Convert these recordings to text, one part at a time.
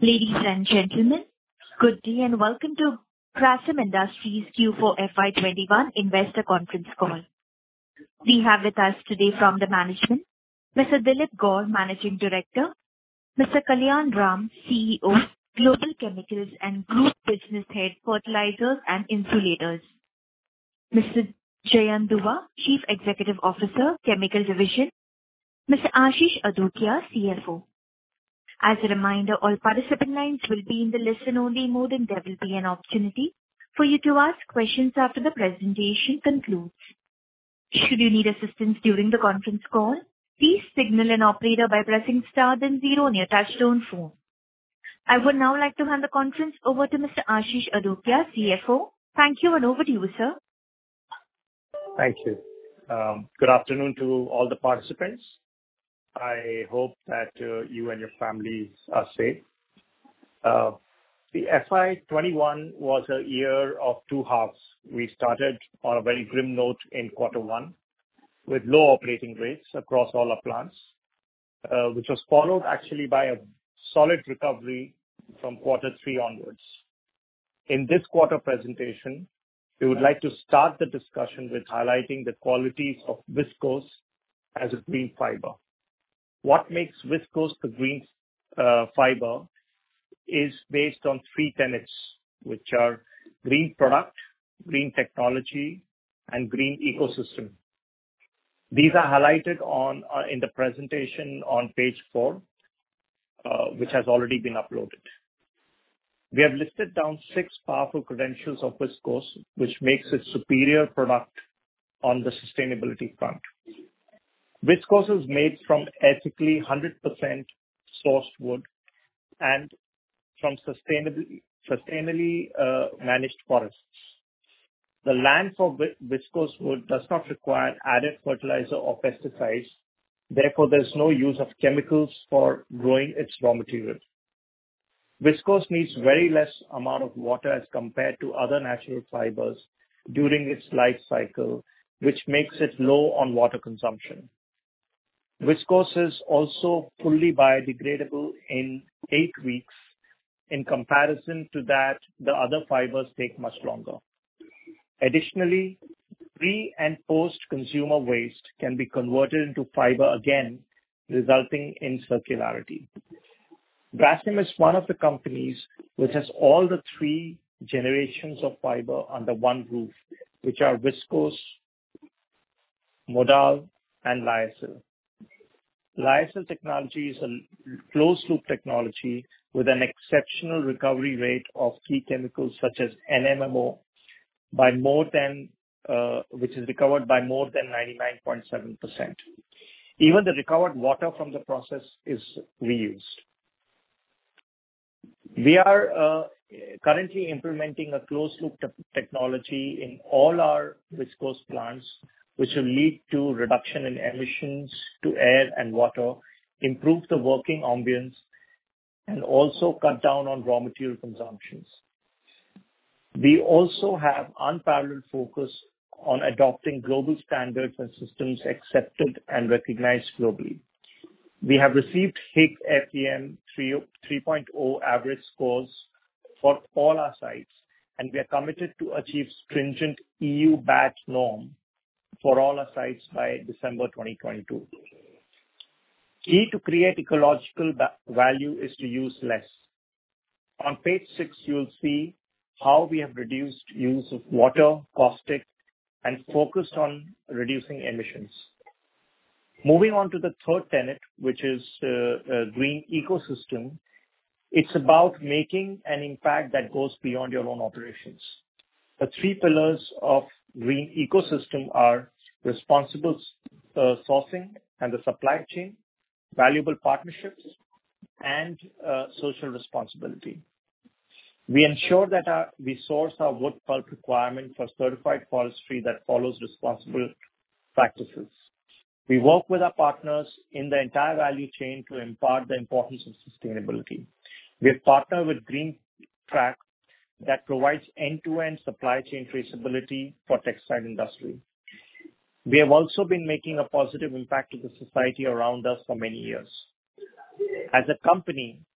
Ladies and gentlemen, good day and welcome to Grasim Industries Q4 FY21 Investor Conference Call. We have with us today from the management, Mr. Dilip Gaur, Managing Director, Mr. Kalyan Ram, CEO, Global Chemicals and Group Business Head, Fertilizers and Insulators, Mr. Jayant Dua, Chief Executive Officer, Chemical Division, Mr. Ashish Adukia, CFO. As a reminder, all participant lines will be in the listen-only mode, and there will be an opportunity for you to ask questions after the presentation concludes. Should you need assistance during the conference call, please signal an operator by pressing star then zero on your touchtone phone. I would now like to hand the conference over to Mr. Ashish Adukia, CFO. Thank you, and over to you, sir. Thank you. Good afternoon to all the participants. I hope that you and your families are safe. The FY21 was a year of two halves. We started on a very grim note in Q1 with low operating rates across all our plants, which was followed actually by a solid recovery from Q3 onwards. In this quarter presentation, we would like to start the discussion with highlighting the qualities of viscose as a green fiber. What makes viscose the green fiber is based on three tenets, which are green product, green technology, and green ecosystem. These are highlighted in the presentation on page 4, which has already been uploaded. We have listed down 6 powerful credentials of viscose, which makes it superior product on the sustainability front. Viscose is made from ethically 100% sourced wood and from sustainably managed forests. The land for viscose wood does not require added fertilizer or pesticides. Therefore, there's no use of chemicals for growing its raw material. Viscose needs very less amount of water as compared to other natural fibers during its life cycle, which makes it low on water consumption. Viscose is also fully biodegradable in 8 weeks. In comparison to that, the other fibers take much longer. Additionally, pre- and post-consumer waste can be converted into fiber again, resulting in circularity. Grasim is one of the companies which has all the 3 generations of fiber under one roof, which are viscose, modal, and lyocell. Lyocell technology is a closed-loop technology with an exceptional recovery rate of key chemicals such as NMMO which is recovered by more than 99.7%. Even the recovered water from the process is reused. We are currently implementing a closed-loop technology in all our viscose plants, which will lead to reduction in emissions to air and water, improve the working ambience, and also cut down on raw material consumptions. We also have unparalleled focus on adopting global standards and systems accepted and recognized globally. We have received HIG FEM 3.0 average scores for all our sites, and we are committed to achieve stringent EU BAT norm for all our sites by December 2022. Key to create ecological value is to use less. On page 6, you will see how we have reduced use of water, caustic, and focused on reducing emissions. Moving on to the third tenet, which is green ecosystem, it's about making an impact that goes beyond your own operations. The 3 pillars of green ecosystem are responsible sourcing and the supply chain, valuable partnerships, and social responsibility. We ensure that we source our wood pulp requirement for certified forestry that follows responsible practices. We work with our partners in the entire value chain to impart the importance of sustainability. We have partnered with GreenTrack that provides end-to-end supply chain traceability for textile industry. We have also been making a positive impact to the society around us for many years. As a company,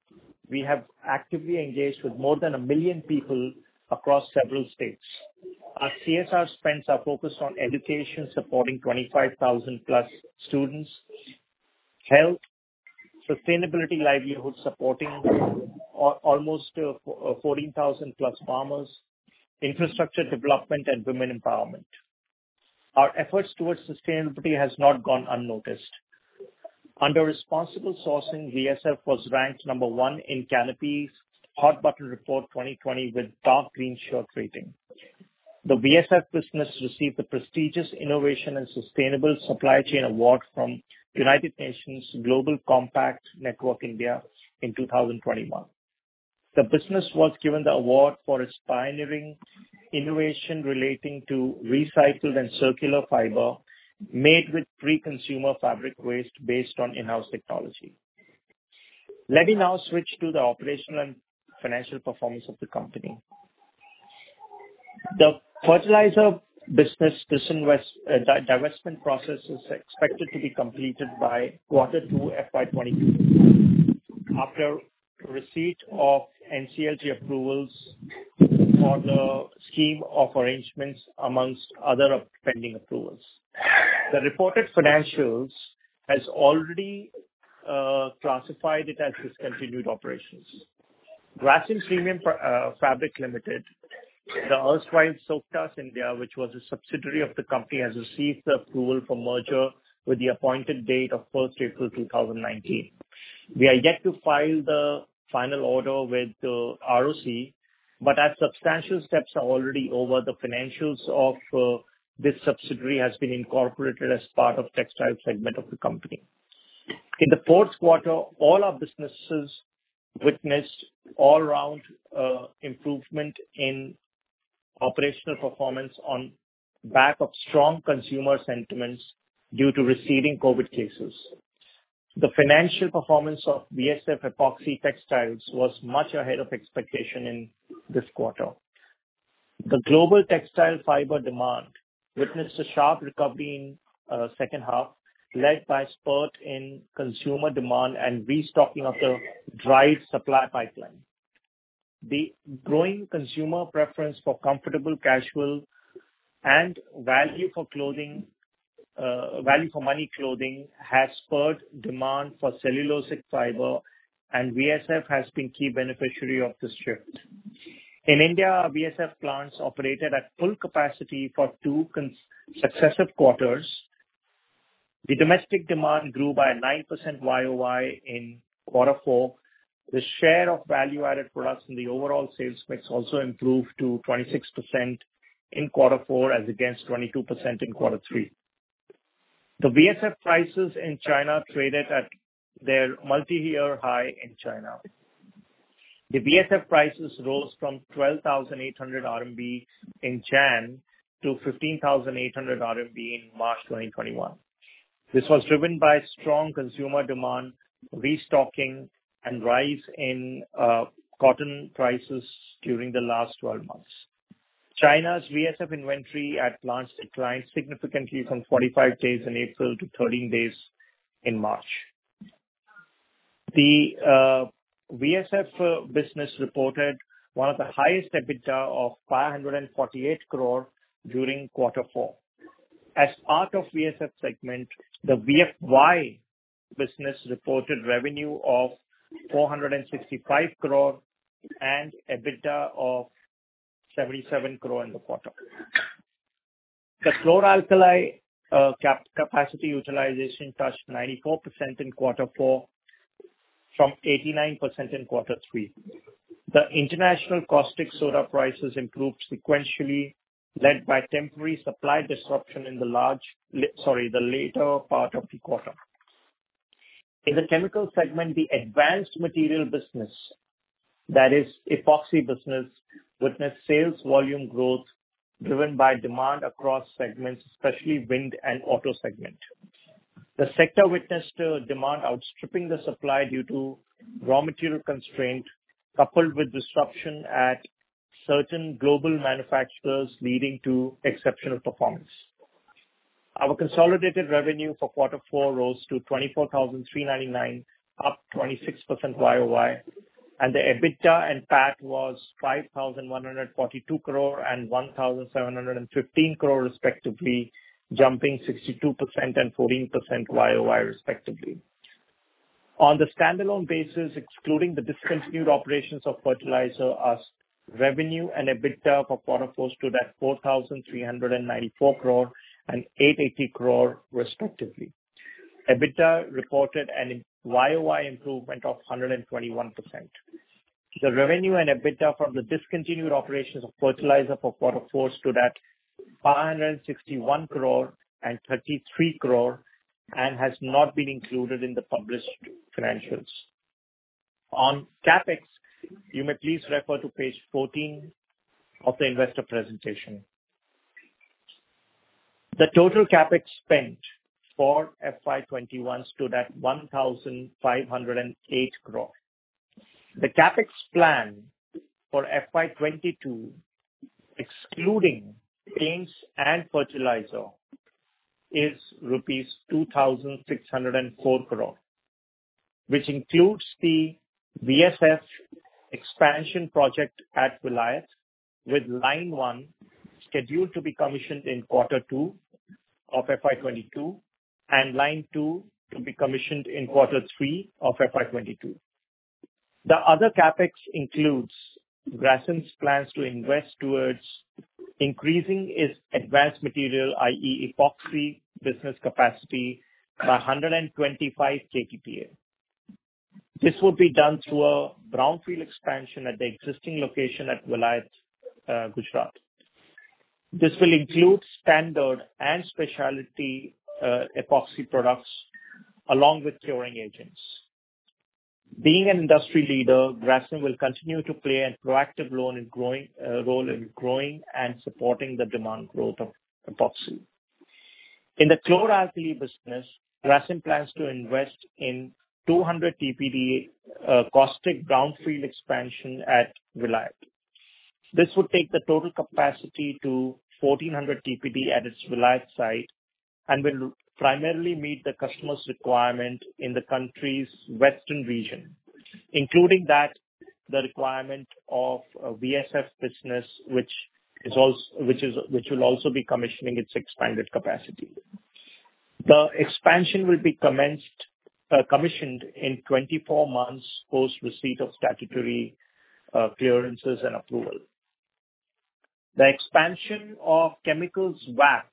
we have actively engaged with more than 1 million people across several states. Our CSR spends are focused on education, supporting 25,000 plus students, health, sustainability, livelihood, supporting almost 14,000 plus farmers, infrastructure development, and women empowerment. Our efforts towards sustainability has not gone unnoticed. Under responsible sourcing, VSF was ranked number 1 in Canopy's Hot Button Report 2020 with dark green shirt rating. The VSF business received the prestigious Innovation and Sustainable Supply Chain Award from United Nations Global Compact Network India in 2021. The business was given the award for its pioneering innovation relating to recycled and circular fiber made with pre-consumer fabric waste based on in-house technology. Let me now switch to the operational and financial performance of the company. The fertilizer business divestment process is expected to be completed by Q2 FY22 after receipt of NCLT approvals for the scheme of arrangements amongst other pending approvals. The reported financials has already classified it as discontinued operations. Grasim Premium Fabric Limited, the erstwhile Soktas India, which was a subsidiary of the company, has received the approval for merger with the appointed date of 1st April 2019. We are yet to file the final order with the ROC, but as substantial steps are already over, the financials of this subsidiary has been incorporated as part of textile segment of the company. In the fourth quarter, all our businesses witnessed all-round improvement in operational performance on back of strong consumer sentiments due to receding COVID cases. The financial performance of VSF Epoxy Textiles was much ahead of expectation in this quarter. The global textile fiber demand witnessed a sharp recovery in second half, led by spurt in consumer demand and restocking of the dried supply pipeline. The growing consumer preference for comfortable, casual, and value for money clothing has spurred demand for cellulosic fiber, and VSF has been key beneficiary of this shift. In India, VSF plants operated at full capacity for 2 successive quarters. The domestic demand grew by 9% YOY in quarter 4. The share of value-added products in the overall sales mix also improved to 26% in quarter 4 as against 22% in quarter 3. The VSF prices in China traded at their multi-year high in China. The VSF prices rose from 12,800 RMB in Jan to 15,800 RMB in March 2021. This was driven by strong consumer demand, restocking, and rise in cotton prices during the last 12 months. China's VSF inventory at plants declined significantly from 45 days in April to 13 days in March. The VSF business reported one of the highest EBITDA of 548 crore during quarter 4. As part of VSF segment, the VFY business reported revenue of 465 crore and EBITDA of 77 crore in the quarter. The chlor-alkali capacity utilization touched 94% in quarter 4 from 89% in quarter 3. The international caustic soda prices improved sequentially, led by temporary supply disruption in the later part of the quarter. In the chemical segment, the advanced material business, that is epoxy business, witnessed sales volume growth driven by demand across segments, especially wind and auto segment. The sector witnessed demand outstripping the supply due to raw material constraint, coupled with disruption at certain global manufacturers, leading to exceptional performance. Our consolidated revenue for quarter 4 rose to 24,399, up 26% YOY. and the EBITDA and PAT was 5,142 crore and 1,715 crore respectively, jumping 62% and 14% YOY respectively. On the standalone basis, excluding the discontinued operations of fertilizer, our revenue and EBITDA for quarter four stood at 4,394 crore and 880 crore respectively. EBITDA reported an YOY improvement of 121%. The revenue and EBITDA from the discontinued operations of fertilizer for quarter four stood at 561 crore and 33 crore and has not been included in the published financials. On CapEx, you may please refer to page 14 of the investor presentation. The total CapEx spent for FY21 stood at 1,508 crore. The CapEx plan for FY22, excluding paints and fertilizer, is rupees 2,604 crore, which includes the VSF expansion project at Vilayat, with line 1 scheduled to be commissioned in quarter 2 of FY22 and line 2 to be commissioned in quarter 3 of FY22. The other CapEx includes Grasim's plans to invest towards increasing its advanced material, i.e. epoxy business capacity by 125 KTPA. This would be done through a brownfield expansion at the existing location at Vilayat, Gujarat. This will include standard and specialty epoxy products along with curing agents. Being an industry leader, Grasim will continue to play a proactive role in growing and supporting the demand growth of epoxy. In the chlor-alkali business, Grasim plans to invest in 200 TPD caustic brownfield expansion at Vilayat. This would take the total capacity to 1400 TPD at its Vilayat site and will primarily meet the customer's requirement in the country's western region, including that the requirement of VSF business, which will also be commissioning its expanded capacity. The expansion will be commissioned in 24 months post receipt of statutory clearances and approval. The expansion of chemicals VAP,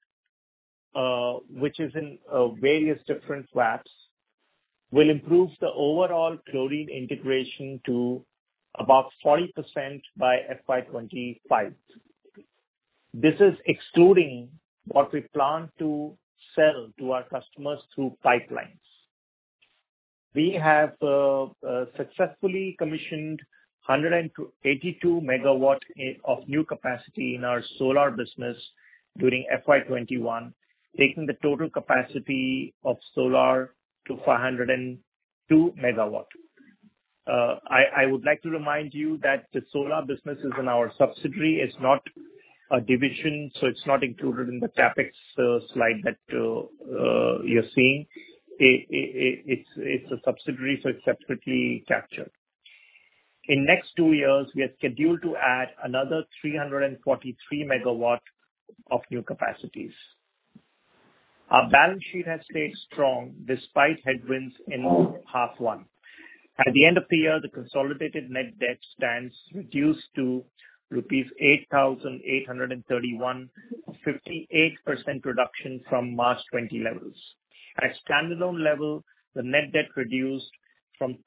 which is in various different VAPs, will improve the overall chlorine integration to about 40% by FY25. This is excluding what we plan to sell to our customers through pipelines. We have successfully commissioned 182 megawatt of new capacity in our solar business during FY21, taking the total capacity of solar to 502 megawatt. I would like to remind you that the solar business is in our subsidiary. It's not a division, so it's not included in the CapEx slide that you're seeing. It's a subsidiary, so it's separately captured. In next 2 years, we are scheduled to add another 343 megawatt of new capacities. Our balance sheet has stayed strong despite headwinds in half one. At the end of the year, the consolidated net debt stands reduced to rupees 8,831, 58% reduction from March 20 levels. At standalone level, the net debt reduced from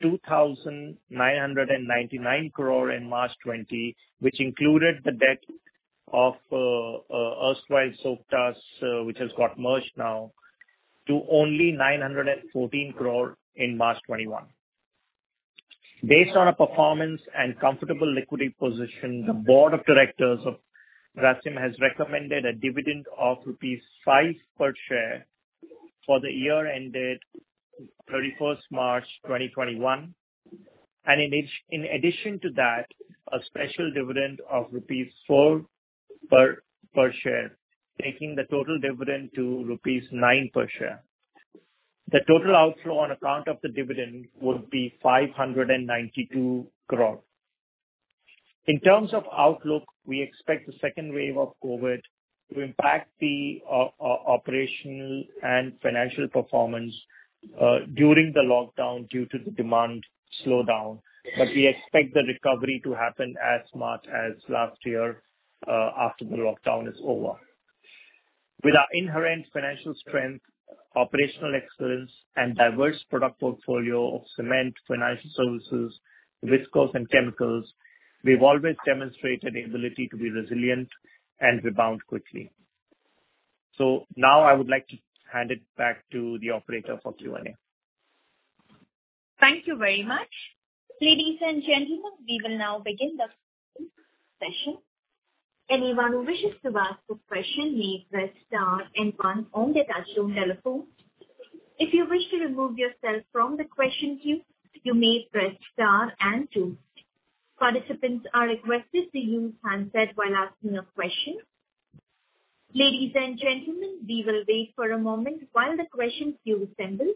2,999 crore in March 20, which included the debt of erstwhile Soktas, which has got merged now, to only 914 crore in March 21. Based on a performance and comfortable liquidity position, the board of directors of Grasim has recommended a dividend of rupees 5 per share for the year ended 31st March 2021, and in addition to that, a special dividend of rupees 4 per share, taking the total dividend to rupees 9 per share. The total outflow on account of the dividend would be 592 crore. In terms of outlook, we expect the second wave of COVID to impact the operational and financial performance during the lockdown due to the demand slowdown. But we expect the recovery to happen as much as last year after the lockdown is over. With our inherent financial strength, operational excellence, and diverse product portfolio of cement, financial services, viscose, and chemicals, we've always demonstrated the ability to be resilient and rebound quickly. So now I would like to hand it back to the operator for Q&A. Thank you very much. Ladies and gentlemen, we will now begin the session. Anyone who wishes to ask a question may press star and one on their touchtone telephone. If you wish to remove yourself from the question queue, you may press star and two. Participants are requested to use handset while asking a question. Ladies and gentlemen, we will wait for a moment while the question queue assembles.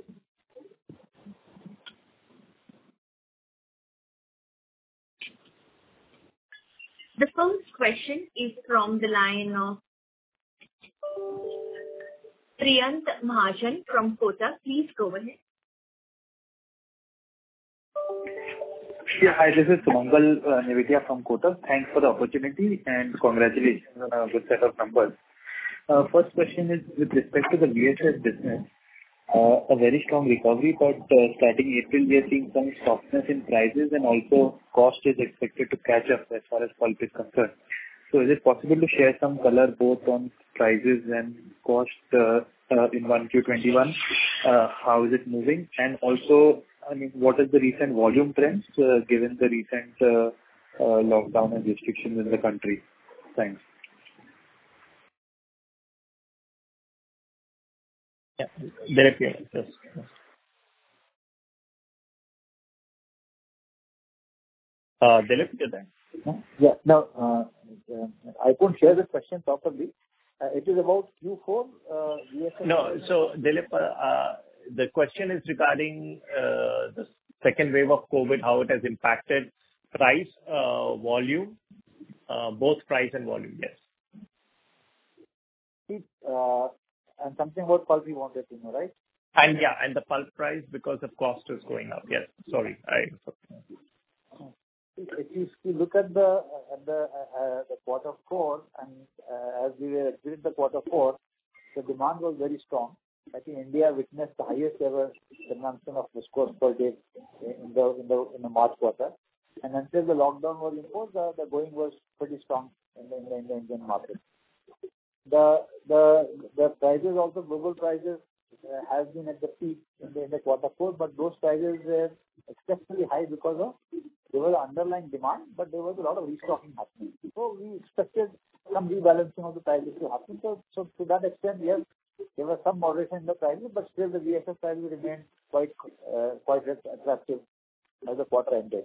The first question is from the line of Priyank Mahajan from Kotak. Please go ahead. Yeah, hi, this is Sumangal Nevatia from Kotak. Thanks for the opportunity and congratulations on a good set of numbers. First question is with respect to the VSF business. A very strong recovery, but starting April, we are seeing some softness in prices and also cost is expected to catch up as far as pulp is concerned. So is it possible to share some color both on prices and cost in 1Q21? How is it moving? And also, I mean, what is the recent volume trends given the recent lockdown and restrictions in the country? Thanks. Yeah, Dilip, yes. Dilip, you're there. Yeah, no, I couldn't share the question properly. It is about Q4. VSF. No, so Dilip, the question is regarding the second wave of COVID, how it has impacted price, volume, both price and volume, yes. And something about pulp you wanted to know, right? And yeah, and the pulp price because of cost is going up. Yes, sorry. If you look at the quarter four, and as we were exiting the quarter four, the demand was very strong. I think India witnessed the highest ever consumption of viscose per day in the March quarter. And until the lockdown was imposed, the going was pretty strong in the Indian market. The prices also, global prices, has been at the peak in the quarter four, but those prices were exceptionally high because of there was underlying demand, but there was a lot of restocking happening. So we expected some rebalancing of the prices to happen. So to that extent, yes, there was some moderation in the prices, but still the VSF prices remained quite attractive as the quarter ended.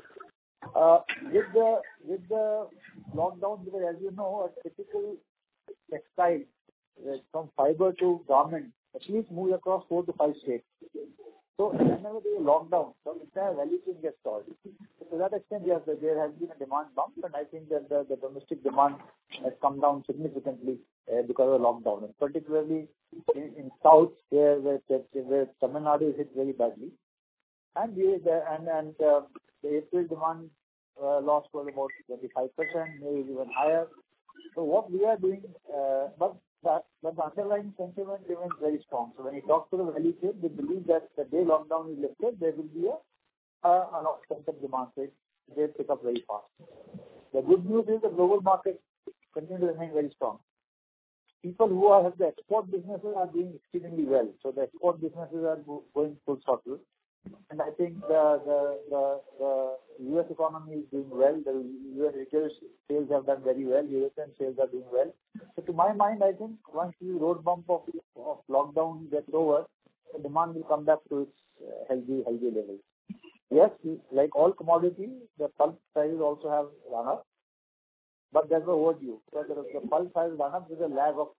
With the lockdown, because as you know, a typical textile from fiber to garment at least moves across 4 to 5 states. So whenever there is a lockdown, the entire value chain gets stalled. So to that extent, yes, there has been a demand bump, and I think that the domestic demand has come down significantly because of the lockdown, and particularly in South, where Tamil Nadu is hit very badly. And the April demand loss was about 25%, maybe even higher. So what we are doing, but the underlying sentiment remains very strong. So when you talk to the value chain, they believe that the day lockdown is lifted, there will be a lot of pent-up demand. So they pick up very fast. The good news is the global market continues to remain very strong. People who have the export businesses are doing exceedingly well. So the export businesses are going full throttle. And I think the U.S. economy is doing well. The U.S. retail sales have done very well. European sales are doing well. So to my mind, I think once the road bump of lockdown gets over, the demand will come back to its healthy levels. Yes, like all commodities, the pulp prices also have run up, but there's no overdue. So the pulp price run up with a lag of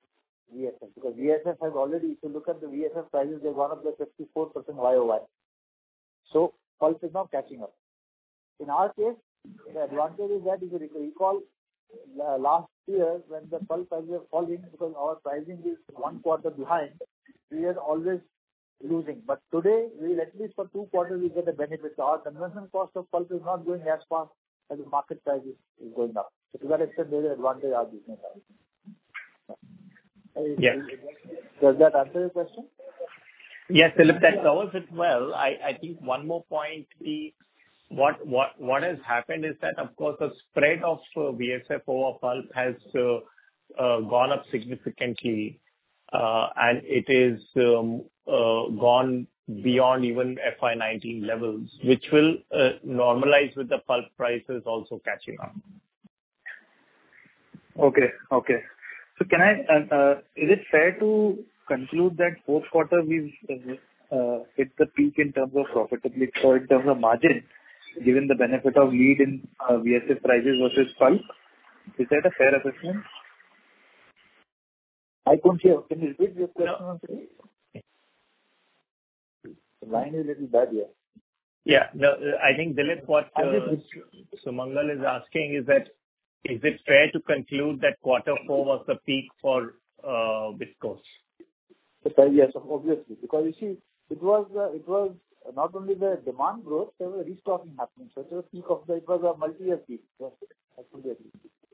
VSF, because VSF has already, if you look at the VSF prices, they've gone up by 54% YOY. So pulp is now catching up. In our case, the advantage is that if you recall last year when the pulp prices were falling, because our pricing is 1 quarter behind, we are always losing. But today, we will at least for 2 quarters we get a benefit. So our conversion cost of pulp is not going as fast as the market price is going up. So to that extent, there is an advantage our business has. Yes. Does that answer your question? Yes, Dilip, that covers it well. I think one more point, what has happened is that, of course, the spread of VSF over pulp has gone up significantly, and it is gone beyond even FY19 levels, which will normalize with the pulp prices also catching up. Okay. So is it fair to conclude that fourth quarter we've hit the peak in terms of profitability or in terms of margin, given the benefit of lead in VSF prices versus pulp? Is that a fair assessment? I couldn't hear. Can you repeat your question once again? The line is a little bad here. Yeah. No, I think, Dilip, what Sumangal is asking is that, is it fair to conclude that quarter 4 was the peak for viscose? Yes, obviously. Because you see, it was not only the demand growth, there was a restocking happening. So it was it was a multi-year peak. Yes, absolutely agree.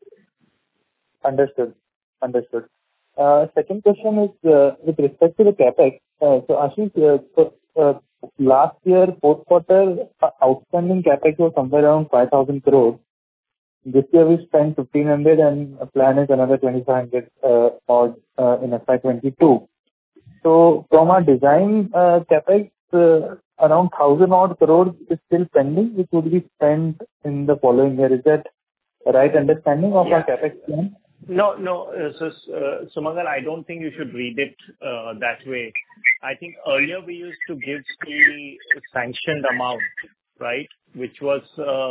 Understood. Second question is with respect to the capex. So Ashish, last year, fourth quarter, outstanding capex was somewhere around 5,000 crores. This year we spent 1,500 and a plan is another 2,500 odd in FY22. So from our design capex, around 1,000 odd crores is still pending, which would be spent in the following year. Is that the right understanding of our capex plan? No. So, Sumangal, I don't think you should read it that way. I think earlier we used to give the sanctioned amount, right, which was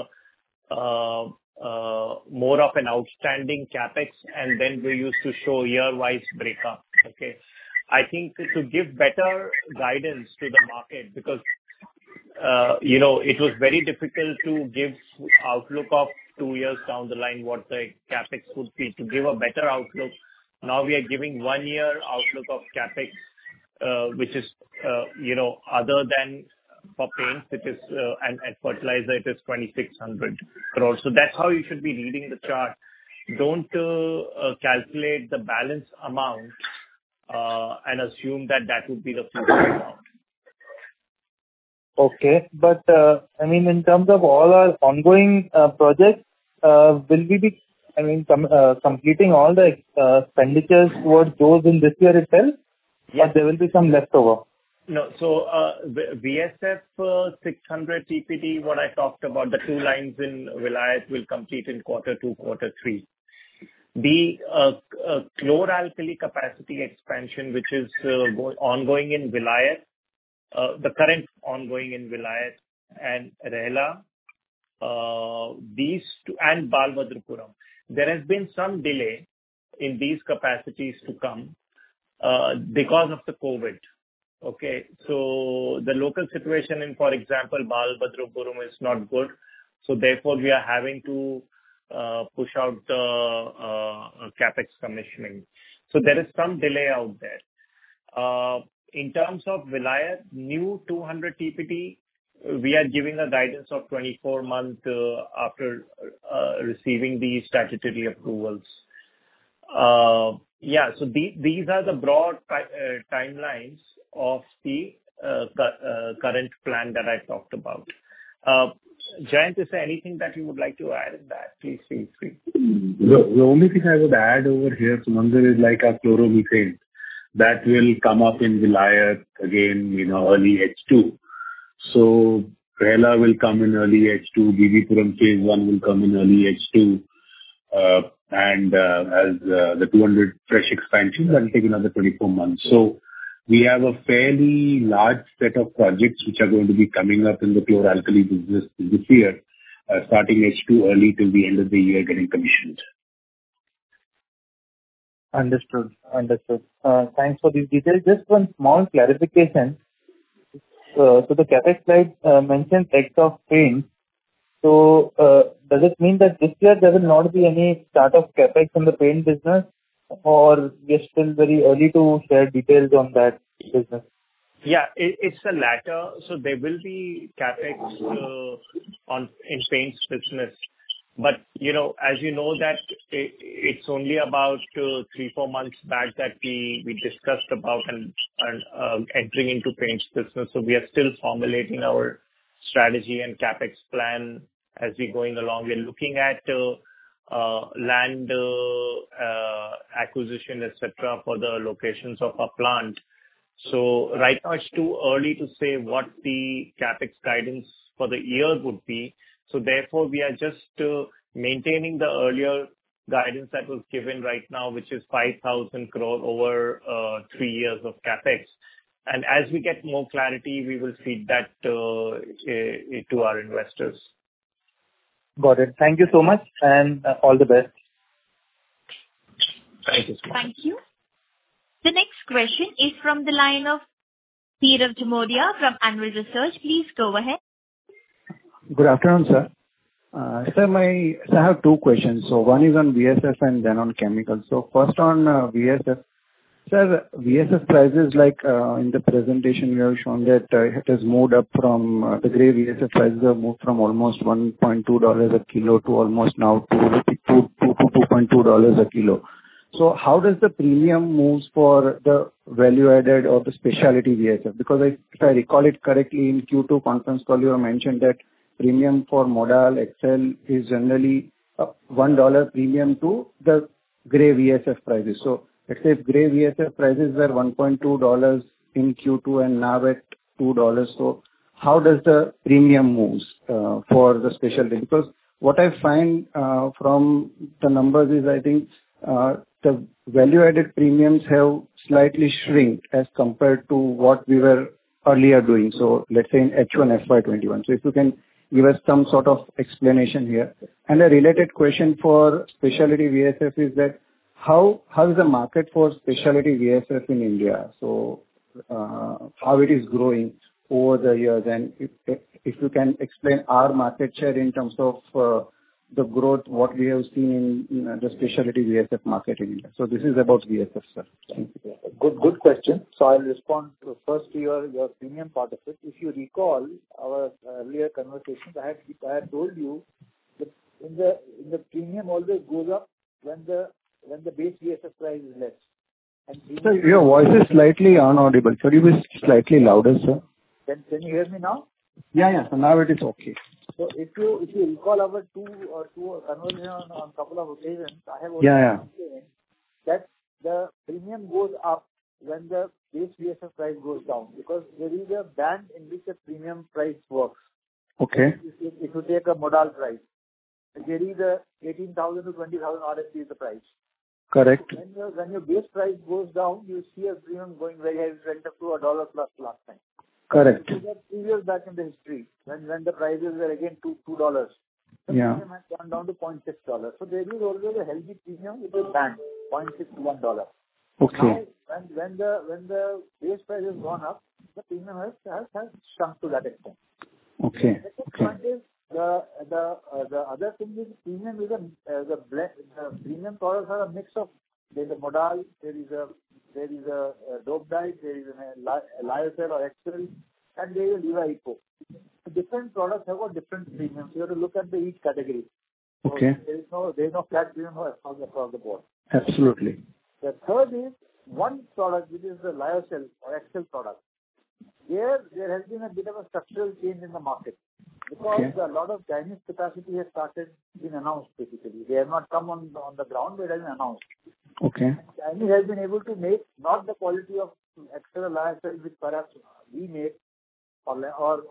more of an outstanding capex, and then we used to show year-wise breakup. Okay, I think to give better guidance to the market, because it was very difficult to give outlook of 2 years down the line what the capex would be. To give a better outlook, now we are giving 1 year outlook of capex, which is other than for paints, it is and fertilizer, it is 2,600 crores. So that's how you should be reading the chart. Don't calculate the balance amount and assume that would be the future amount. Okay, but in terms of all our ongoing projects, will we be completing all the expenditures towards those in this year itself? Yes. Or there will be some leftover? No. So VSF 600 TPD, what I talked about, the 2 lines in Vilayat will complete in quarter 2, quarter 3. The chlor-alkali capacity expansion, which is ongoing in Vilayat, the current ongoing in Vilayat and Rehla, these two, and Balabhadrapuram. There has been some delay in these capacities to come because of the COVID. Okay, so the local situation in, for example, Balabhadrapuram is not good. So therefore, we are having to push out the capex commissioning. So there is some delay out there. In terms of Vilayat, new 200 TPD, we are giving a guidance of 24 months after receiving the statutory approvals. So these are the broad timelines of the current plan that I talked about. Jayant, is there anything that you would like to add in that? Please feel free. The only thing I would add over here, Sumangal, is like our chloromethane. That will come up in Vilayat again, early H2. So Rehla will come in early H2. BBpuram phase 1 will come in early H2. And as the 200 fresh expansion, that will take another 24 months. So we have a fairly large set of projects which are going to be coming up in the chlor-alkali business this year, starting H2 early till the end of the year getting commissioned. Understood. Thanks for these details. Just one small clarification. So the CapEx slide mentioned X of paint. So does it mean that this year there will not be any start of CapEx in the paint business, or we are still very early to share details on that business? Yeah, it's the latter. So there will be CapEx in paints business. But, as you know that it's only about 3-4 months back that we discussed about and entering into paints business. So we are still formulating our strategy and CapEx plan as we're going along. We're looking at land acquisition, etc., for the locations of our plant. So right now it's too early to say what the CapEx guidance for the year would be. So therefore, we are just maintaining the earlier guidance that was given right now, which is 5,000 crore over 3 years of CapEx. And as we get more clarity, we will feed that to our investors. Got it. Thank you so much, and all the best. Thank you. Thank you. The next question is from the line of Dhirav Jamodia from Anvil Research. Please go ahead. Good afternoon, sir. Sir, I have two questions. So one is on VSF and then on chemicals. So first on VSF. Sir, VSF prices, like in the presentation you have shown that it has moved up from the grey VSF prices have moved from almost $1.2 a kilo to almost now $2.2 a kilo. So how does the premium move for the value-added or the specialty VSF? Because if I recall it correctly, in Q2 conference call, you have mentioned that premium for Modal Excel is generally $1 premium to the grey VSF prices. So let's say if grey VSF prices were $1.2 in Q2 and now at $2, so how does the premium move for the specialty? Because what I find from the numbers is I think the value-added premiums have slightly shrunk as compared to what we were earlier doing. So let's say in H1 FY21. So if you can give us some sort of explanation here. And a related question for specialty VSF is that how is the market for specialty VSF in India? So how it is growing over the years, and if you can explain our market share in terms of the growth, what we have seen in the specialty VSF market in India. So this is about VSF, sir. Thank you. Good question. So I'll respond first to your premium part of it. If you recall our earlier conversations, I had told you that in the premium always goes up when the base VSF price is less. And sir, your voice is slightly inaudible. Could you be slightly louder, sir? Can you hear me now? Yeah. So now it is okay. So if you recall our two conversations on a couple of occasions, I have already explained that the premium goes up when the base VSF price goes down, because there is a band in which the premium price works. Okay. If you take a Modal price, there is a 18,000 to 20,000 RSP is the price. Correct. So when your base price goes down, you see a premium going very high, went up to $1 plus last time. Correct. So that 3 years back in the history, when the prices were again $2, the premium has gone down to $0.6. So there is always a healthy premium with a band, $0.6 to $1. Okay. Now, when the base price has gone up, the premium has shrunk to that extent. Okay. The second point is the other thing is premium is the premium products are a mix of, there's a Modal, there is a dope dyed, there is a lyocell or Excel, and there is a Liva Eco. Different products have got different premiums. You have to look at each category. Okay. So there is no flat premium across the board. Absolutely. The third is one product, which is the lyocell or Excel product. There has been a bit of a structural change in the market, because a lot of Chinese capacity has been announced basically. They have not come on the ground, but it has been announced. Okay. Chinese has been able to make not the quality of Excel or lyocell which perhaps we make or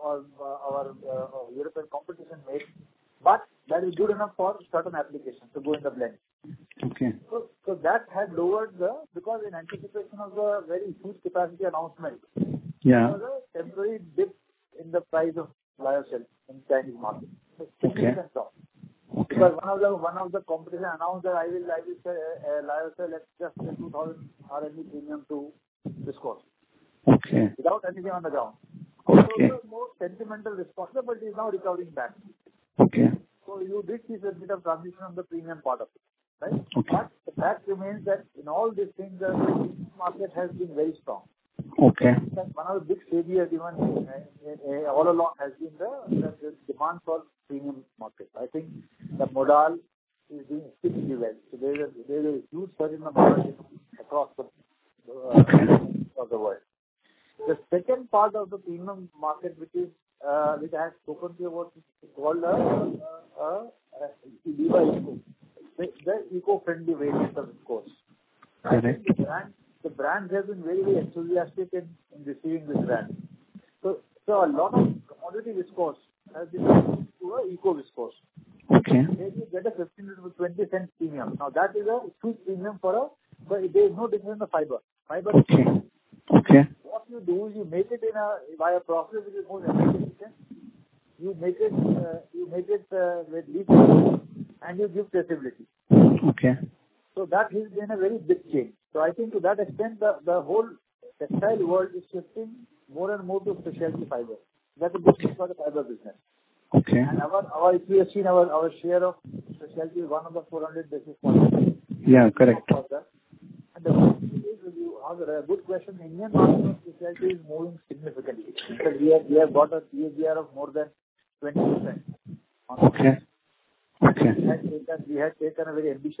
our European competition makes, but that is good enough for certain applications to go in the blend. Okay. So that had lowered because in anticipation of the very huge capacity announcement, there was a temporary dip in the price of lyocell in Chinese market. So Okay. Because one of the competition announced that I will say let's just say 2,000 RMB premium to viscose. Okay. Without anything on the ground. Okay. So it was more sentimental response, but it is now recovering back. Okay. So you did see a bit of transition on the premium part of it, right? Okay. But the fact remains that in all these things, the market has been very strong. Okay. One of the big saviors even all along has been the demand for premium market. I think the modal is doing extremely well. So there is a huge surge in the modal across the world. The second part of the premium market, which I have spoken to you about, is called Liva Eco, the eco-friendly variant of viscose. I think the brand has been very, very enthusiastic in receiving this brand. So a lot of commodity viscose has been moved to a eco viscose. Okay. Where you get a 15 to 20 cent premium. Now that is a huge premium but there is no difference in the fiber. Okay. Okay. What you do is you make it by a process which is more efficient. You make it with least and you give traceability. Okay. So that has been a very big change. So I think to that extent, the whole textile world is shifting more and more to specialty fiber. That's a good thing for the fiber business. Okay. And if you have seen our share of specialty is one of the 400 basis points. Yeah, correct. And the good thing is, you have a good question. Indian market of specialty is moving significantly. Because we have got a CAGR of more than 20%. Okay. Okay. We had taken a very ambitious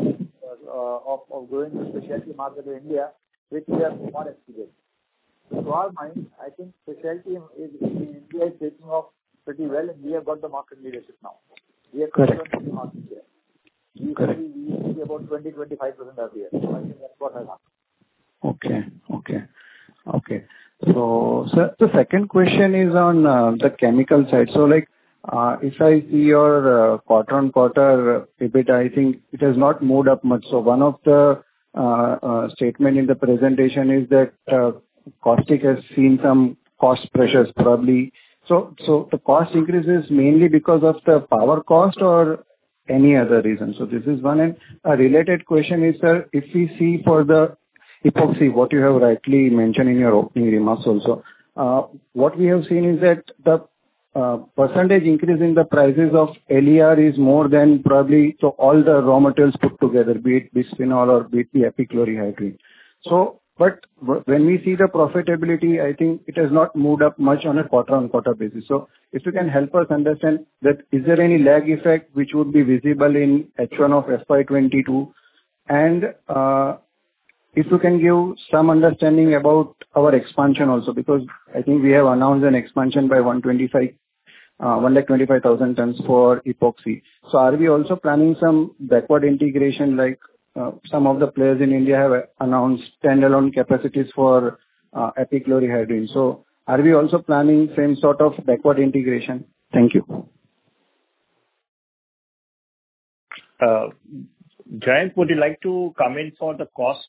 of growing the specialty market in India, which we have not exceeded. To our mind, I think specialty in India is taking off pretty well, and we have got the market leadership now. We have correct. The market share. We used to be about 20-25% earlier. So I think that's what has happened. Okay. So, sir, the second question is on the chemical side. So, if I see your quarter-on-quarter EBIT, I think it has not moved up much. So, one of the statement in the presentation is that caustic has seen some cost pressures probably. So the cost increases mainly because of the power cost or any other reason? So this is one. And a related question is, sir, if we see for the epoxy, what you have rightly mentioned in your opening remarks also, what we have seen is that the percentage increase in the prices of LER is more than probably so all the raw materials put together, be it bisphenol or be it the epichlorohydrin. So, but when we see the profitability, I think it has not moved up much on a quarter-on-quarter basis. So, if you can help us understand that, is there any lag effect which would be visible in H1 of FY22? And if you can give some understanding about our expansion also, because I think we have announced an expansion by 125,000 tons for epoxy. So, are we also planning some backward integration like some of the players in India have announced standalone capacities for epichlorohydrin? So, are we also planning same sort of backward integration? Thank you. Jayant, would you like to come in for the cost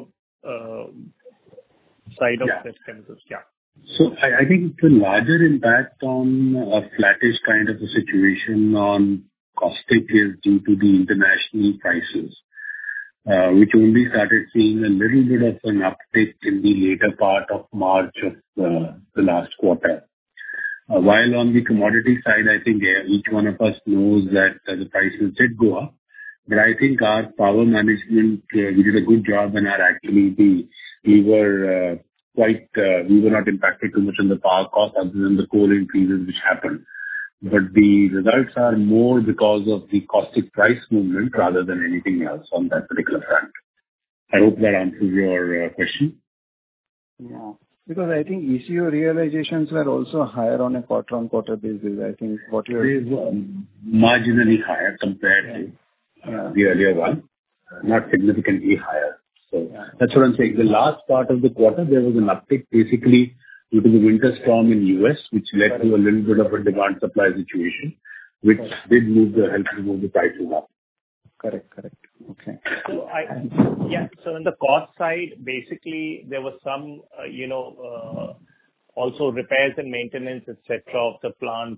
side of this chemicals? Yeah. So I think the larger impact on a flattish kind of a situation on caustic is due to the international prices, which only started seeing a little bit of an uptick in the later part of March of the last quarter. While on the commodity side, I think each one of us knows that the prices did go up. But I think our power management, we did a good job, and we were not impacted too much on the power cost other than the coal increases which happened. But the results are more because of the caustic price movement rather than anything else on that particular front. I hope that answers your question. Yeah. Because I think ECU realizations were also higher on a quarter-on-quarter basis. I think what you are... They were marginally higher compared to the earlier one, not significantly higher. So that's what I'm saying. The last part of the quarter, there was an uptick basically due to the winter storm in US, which led to a little bit of a demand-supply situation, which did help to move the prices up. Correct. Okay. So so on the cost side, basically there was some, also repairs and maintenance, et cetera, of the plant,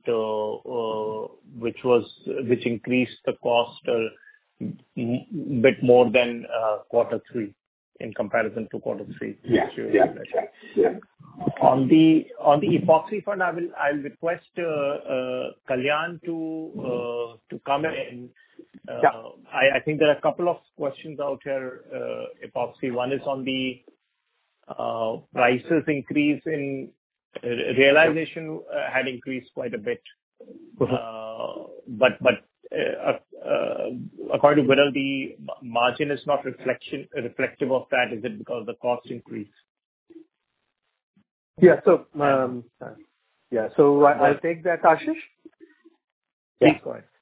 which increased the cost bit more than quarter three in comparison to quarter three. Yeah. On the epoxy front, I'll request Kalyan to come in. I think there are a couple of questions out here, epoxy. One is on the prices increase in realization had increased quite a bit. But according to Viral, the margin is not reflective of that. Is it because of the cost increase? So I'll take that, Ashish. Please go ahead.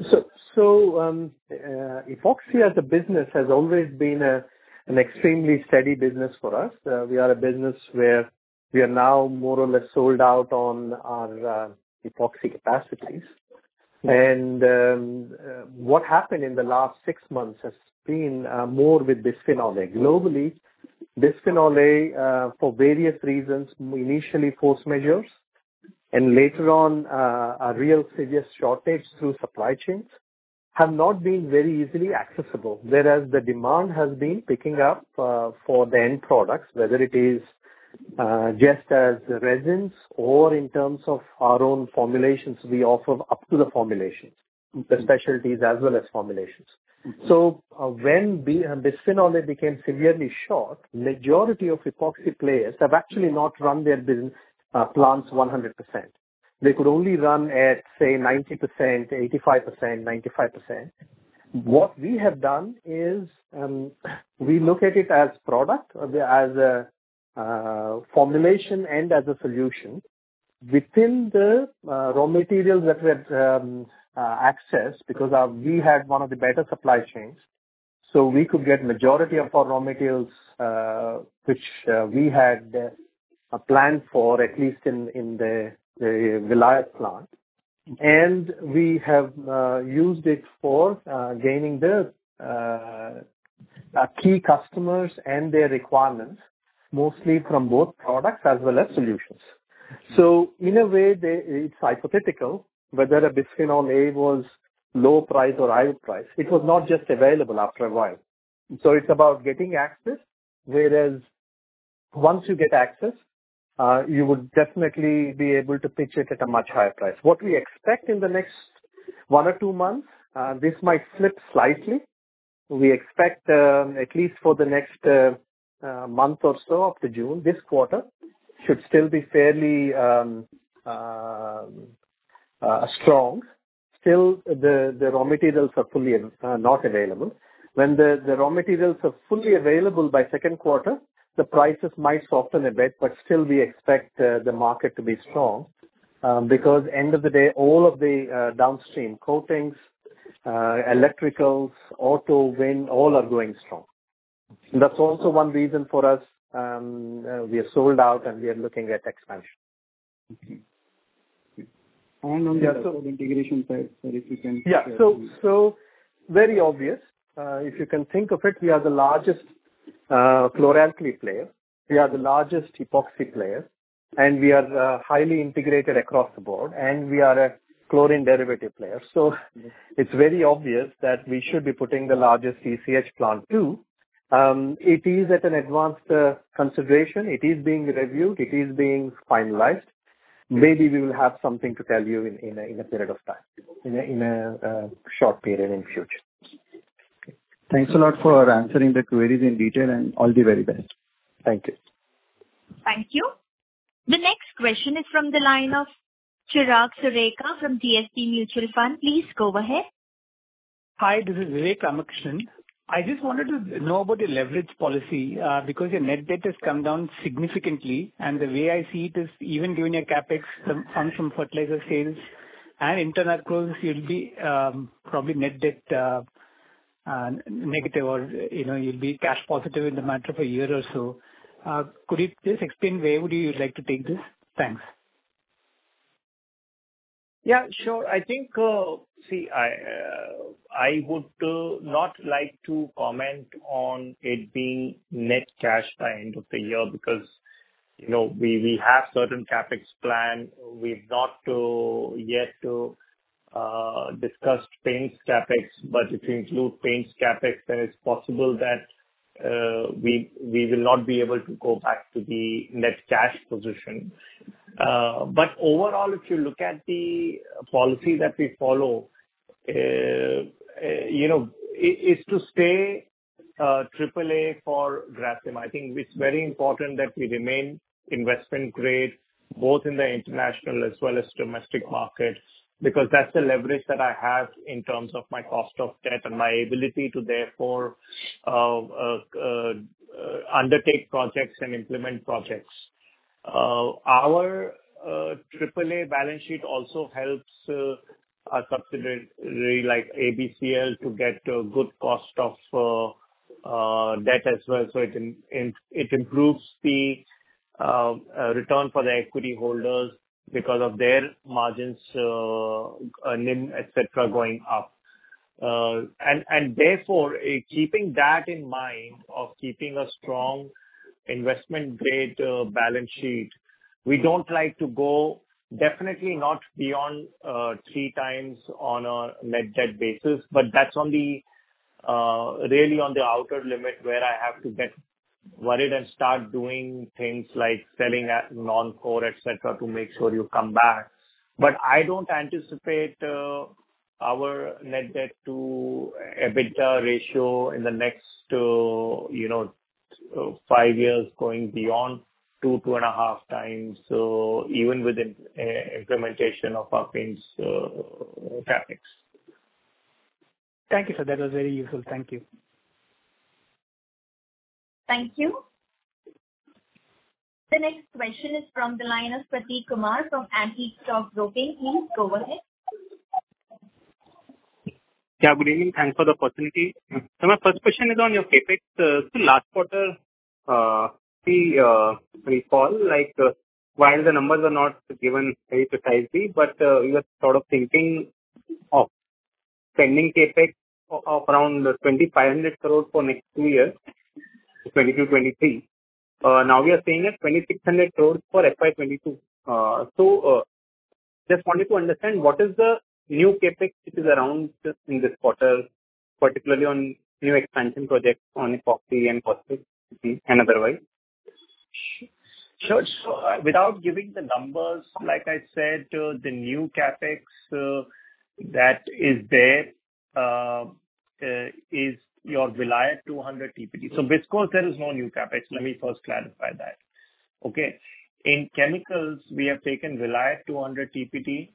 Epoxy as a business has always been an extremely steady business for us. We are a business where we are now more or less sold out on our epoxy capacities. And what happened in the last 6 months has been more with bisphenol A. Globally, bisphenol A, for various reasons, initially force majeures, and later on a real serious shortage through supply chains, have not been very easily accessible. Whereas the demand has been picking up for the end products, whether it is just as resins or in terms of our own formulations, we offer up to the formulations, the specialties as well as formulations. So when bisphenol A became severely short, majority of epoxy players have actually not run their business plants 100%. They could only run at, say, 90%, 85%, 95%. What we have done is we look at it as product, as a formulation and as a solution. Within the raw materials that we had access, because we had one of the better supply chains, so we could get majority of our raw materials, which we had planned for, at least in the Vilayat plant. And we have used it for gaining the key customers and their requirements, mostly from both products as well as solutions. So in a way, it's hypothetical whether a bisphenol A was low price or high price. It was not just available after a while. So it's about getting access, whereas once you get access, you would definitely be able to pitch it at a much higher price. What we expect in the next 1 or 2 months, this might flip slightly. We expect at least for the next month or so up to June, this quarter should still be fairly strong. Still, the raw materials are fully not available. When the raw materials are fully available by second quarter, the prices might soften a bit, but still we expect the market to be strong because end of the day, all of the downstream coatings, electricals, auto, wind, all are going strong. And that's also one reason for us. We are sold out and we are looking at expansion. Okay. And on the integration side, if you can. So very obvious. If you can think of it, we are the largest chloralkali player. We are the largest epoxy player, and we are highly integrated across the board, and we are a chlorine derivative player. So it's very obvious that we should be putting the largest ECH plant too. It is at an advanced consideration. It is being reviewed. It is being finalized. Maybe we will have something to tell you in a period of time, in a short period in future. Thanks a lot for answering the queries in detail, and all the very best. Thank you. Thank you. The next question is from the line of Chirag Sureka from DSP Mutual Fund. Please go ahead. Hi, this is Vivek Ramakrishnan. I just wanted to know about your leverage policy because your net debt has come down significantly, and the way I see it is even given your capex, the funds from fertilizer sales and internal growth, you'll be probably net debt negative, or you'll be cash positive in the matter of a year or so. Could you just explain where would you like to take this? Thanks. Yeah, sure. I think, I would not like to comment on it being net cash by end of the year because we have certain CapEx plan. We've not yet discussed paints CapEx, but if you include paints CapEx, then it's possible that we will not be able to go back to the net cash position. But overall, if you look at the policy that we follow, is to stay AAA for Grasim. I think it's very important that we remain investment grade, both in the international as well as domestic market, because that's the leverage that I have in terms of my cost of debt and my ability to therefore undertake projects and implement projects. Our AAA balance sheet also helps a subsidiary like ABCL to get a good cost of debt as well. So it improves the return for the equity holders because of their margins, NIM, etc., going up. And therefore, keeping that in mind of keeping a strong investment grade balance sheet, we don't like to go definitely not beyond 3 times on a net debt basis, but that's on the really on the outer limit where I have to get worried and start doing things like selling at non-core, etc., to make sure you come back. But I don't anticipate our net debt to EBITDA ratio in the next 5 years going beyond 2.5 times. So even with implementation of our paints CapEx. Thank you, sir. That was very useful. Thank you. Thank you. The next question is from the line of Prateek Kumar from Antique Stock Broking. Please go ahead. Yeah, good evening. Thanks for the opportunity. So my first question is on your CapEx. So last quarter, we recall, while the numbers are not given very precisely, but we were sort of thinking of spending CapEx of around 2,500 crores for next 2 years, 22-23. Now we are saying at 2,600 crores for FY22. So just wanted to understand what is the new CapEx which is around in this quarter, particularly on new expansion projects on epoxy and caustic and otherwise. Sure. So without giving the numbers, like I said, the new CapEx that is there is your Vilayat 200 TPD. So Viscose, there is no new CapEx. Let me first clarify that. Okay. In chemicals, we have taken Vilayat 200 TPD.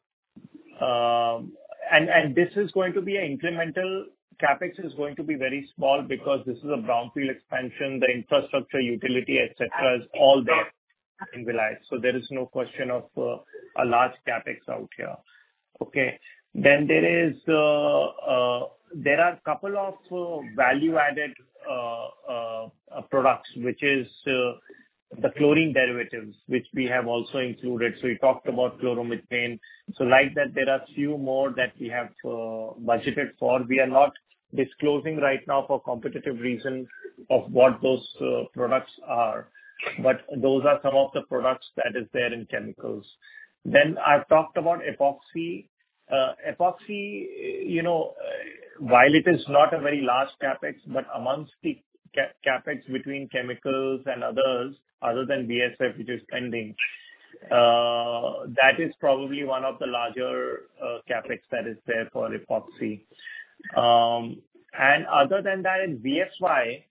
And this is going to be an incremental CapEx is going to be very small because this is a brownfield expansion. The infrastructure, utility, etc., is all there in Vilayat. So there is no question of a large CapEx out here. Okay. Then there are a couple of value-added products, which is the chlorine derivatives, which we have also included. So we talked about chloromethane. So like that, there are few more that we have budgeted for. We are not disclosing right now for competitive reasons of what those products are. But those are some of the products that is there in chemicals. Then I've talked about epoxy. Epoxy, while it is not a very large CapEx, but amongst the CapEx between chemicals and others, other than BSF, which is pending, that is probably one of the larger CapEx that is there for epoxy. And other than that, in VSY,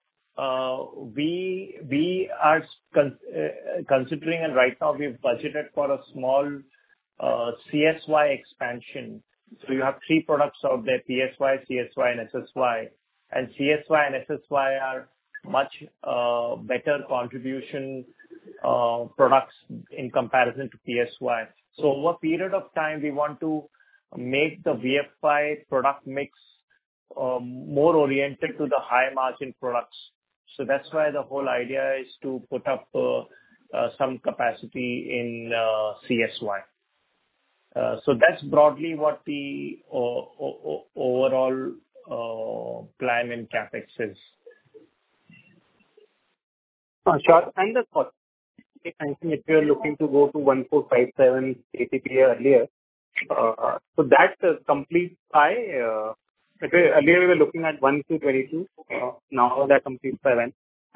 we are considering, and right now we've budgeted for a small CSY expansion. So you have 3 products out there, PSY, CSY, and SSY. And CSY and SSY are much better contribution products in comparison to PSY. So over a period of time, we want to make the VFY product mix more oriented to the high margin products. So that's why the whole idea is to put up some capacity in CSY. So that's broadly what the overall plan in CapEx is. Sure. And expansion which we are looking to go to 1457 KTPA earlier. So that completes by earlier we were looking at 1222. Now that completes by when?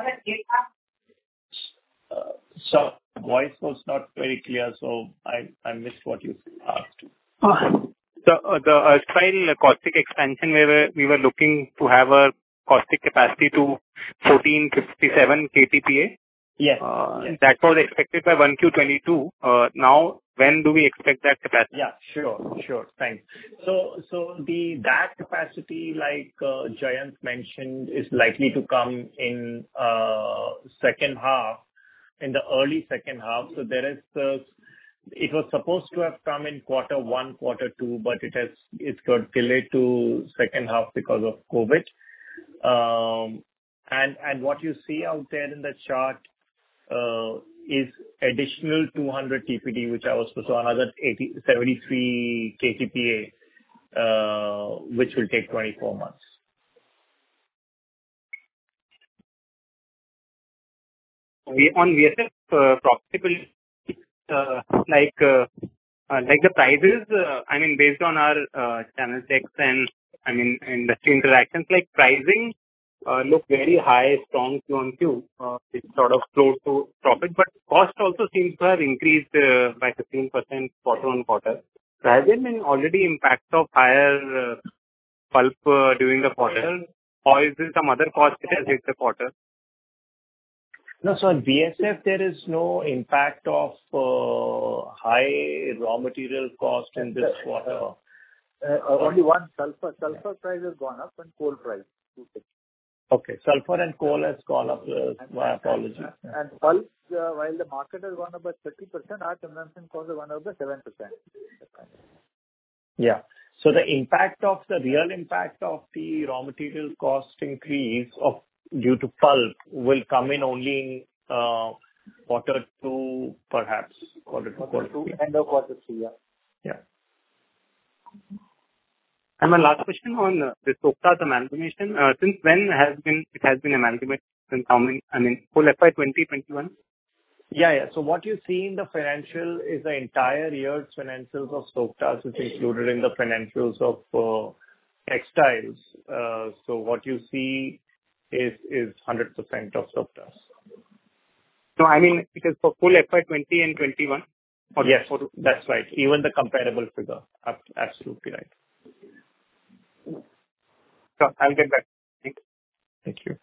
So voice was not very clear, so I missed what you asked. The erstwhile caustic expansion where we were looking to have a caustic capacity to 1457 KTPA. Yes. That was expected by 1Q22. Now, when do we expect that capacity? Yeah, sure. Thanks. So that capacity, like Jayant mentioned, is likely to come in second half, in the early second half. So there is it was supposed to have come in quarter 1, quarter 2, but it's got delayed to second half because of COVID. And what you see out there in the chart is additional 200 TPD, which I was supposed to another 73 KTPA, which will take 24 months. On VSF profitability, like the prices, I mean, based on our channel checks and I mean industry interactions, like pricing look very high, strong Q on Q. It sort of flowed to profit, but cost also seems to have increased by 15% quarter on quarter. So has there been already impact of higher pulp during the quarter, or is there some other cost that has hit the quarter? No, so on VSF, there is no impact of high raw material cost in this quarter. Only one, sulfur. Sulfur price has gone up and coal price. Okay, sulfur and coal has gone up. My apologies. And pulp, while the market has gone up by 30%, our consumption cost has gone up by 7%. Yeah. So the real impact of the raw material cost increase due to pulp will come in only in quarter 2, perhaps. Quarter 2, end of quarter 3, yeah. Yeah. And my last question on the Soktas amalgamation. Since when it has been amalgamated? Since how many? I mean, full FY 2021. Yeah. So what you see in the financial is the entire year's financials of Soktas is included in the financials of textiles. So what you see is 100% of Soktas. So I mean, it is for full FY 20 and 21. Yes, that's right. Even the comparable figure. Absolutely right. So I'll get back. Thank you.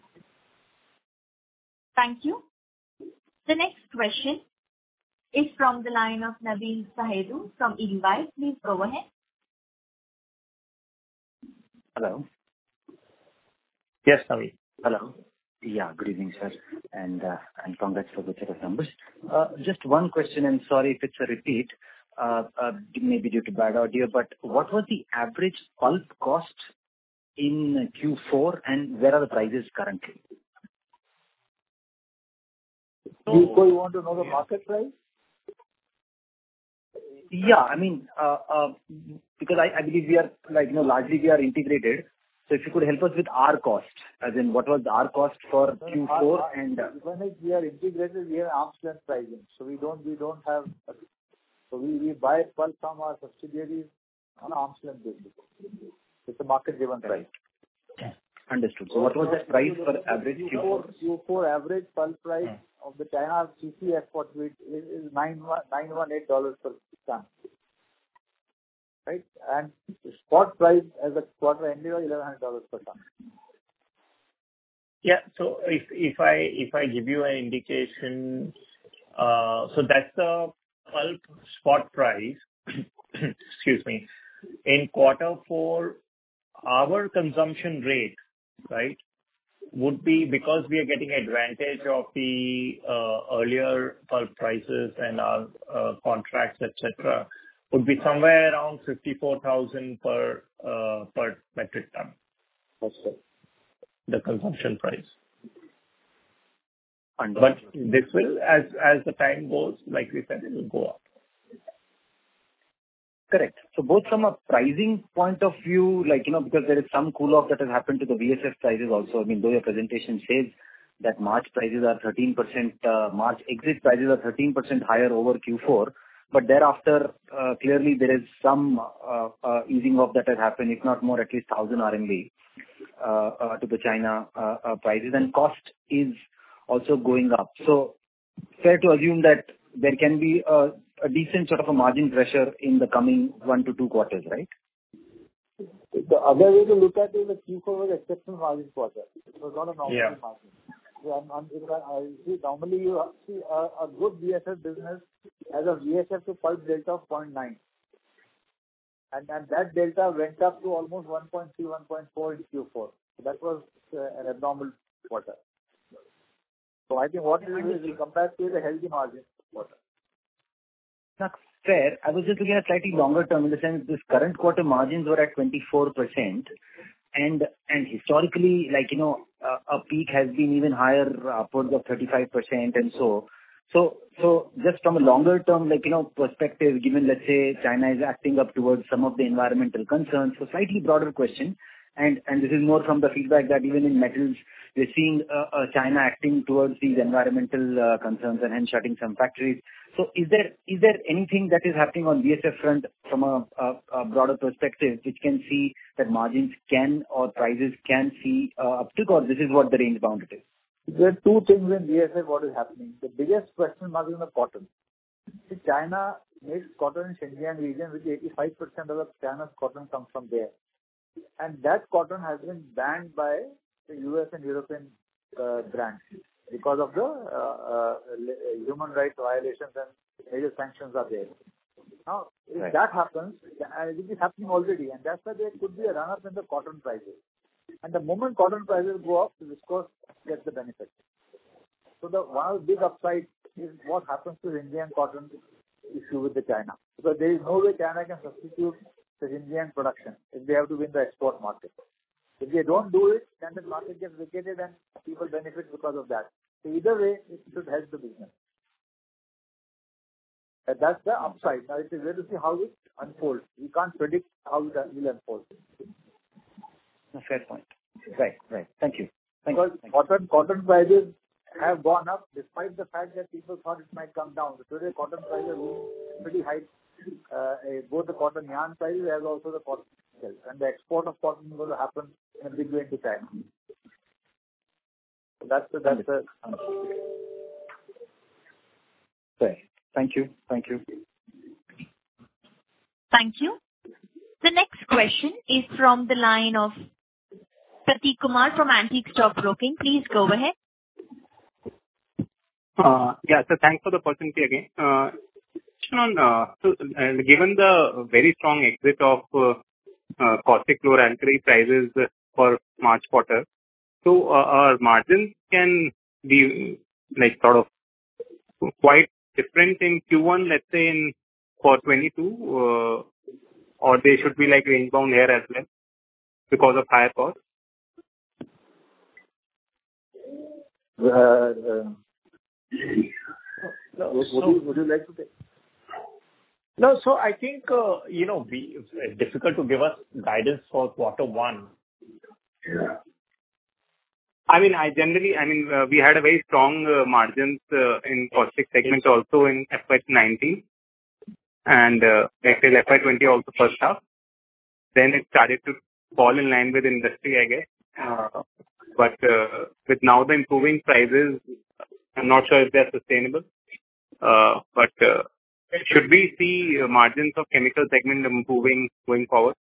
Thank you. The next question is from the line of Naveen Sahedu from EY. Please go ahead. Hello. Yes, Naveen. Hello. Yeah, good evening, sir, and congrats for the set of numbers. Just one question, and sorry if it's a repeat, maybe due to bad audio, but what was the average pulp cost in Q4, and where are the prices currently? So you want to know the market price? Yeah, I mean, because I believe we are largely we are integrated. So if you could help us with our cost, as in what was our cost for Q4 and... When we are integrated, we have arm's length pricing. So we don't have... So we buy pulp from our subsidiaries on arm's length basis. It's a market-driven price. Understood. So what was that price for average Q4? Q4 average pulp price of the China CC export is $918 per ton. Right? And the spot price as a quarter ended was $1,100 per ton. Yeah. So if I give you an indication, so that's the pulp spot price. Excuse me. In quarter 4, our consumption rate, right, would be, because we are getting advantage of the earlier pulp prices and our contracts, etc., would be somewhere around 54,000 per metric ton. That's it. The consumption price. Understood. But this will, as the time goes, like we said, it will go up. Correct. So both from a pricing point of view, because there is some cool off that has happened to the VSF prices also. I mean, though your presentation says that March prices are 13%, March exit prices are 13% higher over Q4. But thereafter, clearly there is some easing off that has happened, if not more, at least 1,000 RMB to the China prices, and cost is also going up. So fair to assume that there can be a decent sort of a margin pressure in the coming 1 to 2 quarters, right? The other way to look at it is that Q4 was exceptional margin quarter. It was not a normal margin. Normally you see a good VSF business has a VSF to pulp delta of 0.9. And that delta went up to almost 1.3, 1.4 in Q4. So that was an abnormal quarter. So I think what we compare to is a healthy margin quarter. That's fair. I was just looking at slightly longer term, in the sense this current quarter margins were at 24%. And historically, like, a peak has been even higher, upwards of 35% and so. So just from a longer term, perspective, given, let's say, China is acting up towards some of the environmental concerns, so slightly broader question, and this is more from the feedback that even in metals, we're seeing China acting towards these environmental concerns and hence shutting some factories. So is there anything that is happening on VSF front from a broader perspective, which can see that margins can or prices can see uptick, or this is what the range bound it is? There are two things in VSF what is happening. The biggest question mark is on the cotton. See, China makes cotton in Xinjiang region, which 85% of China's cotton comes from there. And that cotton has been banned by the US and European brands because of the human rights violations and major sanctions are there. Now, if that happens, it is happening already, and that's why there could be a run-up in the cotton prices. And the moment cotton prices go up, viscose gets the benefit. So one of the big upside is what happens to Indian cotton issue with the China. Because there is no way China can substitute the Indian production if they have to win the export market. If they don't do it, then the market gets vacated and people benefit because of that. So either way, it should help the business. And that's the upside. Now it is very to see how it unfolds. We can't predict how it will unfold. A fair point. Right. Thank you. Because cotton prices have gone up despite the fact that people thought it might come down. So today cotton prices are pretty high. Both the cotton yarn prices as also the cotton itself. And the export of cotton is going to happen in a big way into China. So that's the Right. Thank you. Thank you. The next question is from the line of Prateek Kumar from Antique Stock Broking. Please go ahead. So thanks for the opportunity again. Given the very strong exit of caustic chlor-alkali prices for March quarter, so our margins can be sort of quite different in Q1, let's say for 22, or they should be range bound here as well because of higher cost? Would you like to take? No, so I think, it's difficult to give us guidance for quarter one. Yeah. We had a very strong margins in caustic segment also in FY19 and till FY20 also first half. Then it started to fall in line with industry, I guess. But with now the improving prices, I'm not sure if they're sustainable. But should we see margins of chemical segment improving going forward?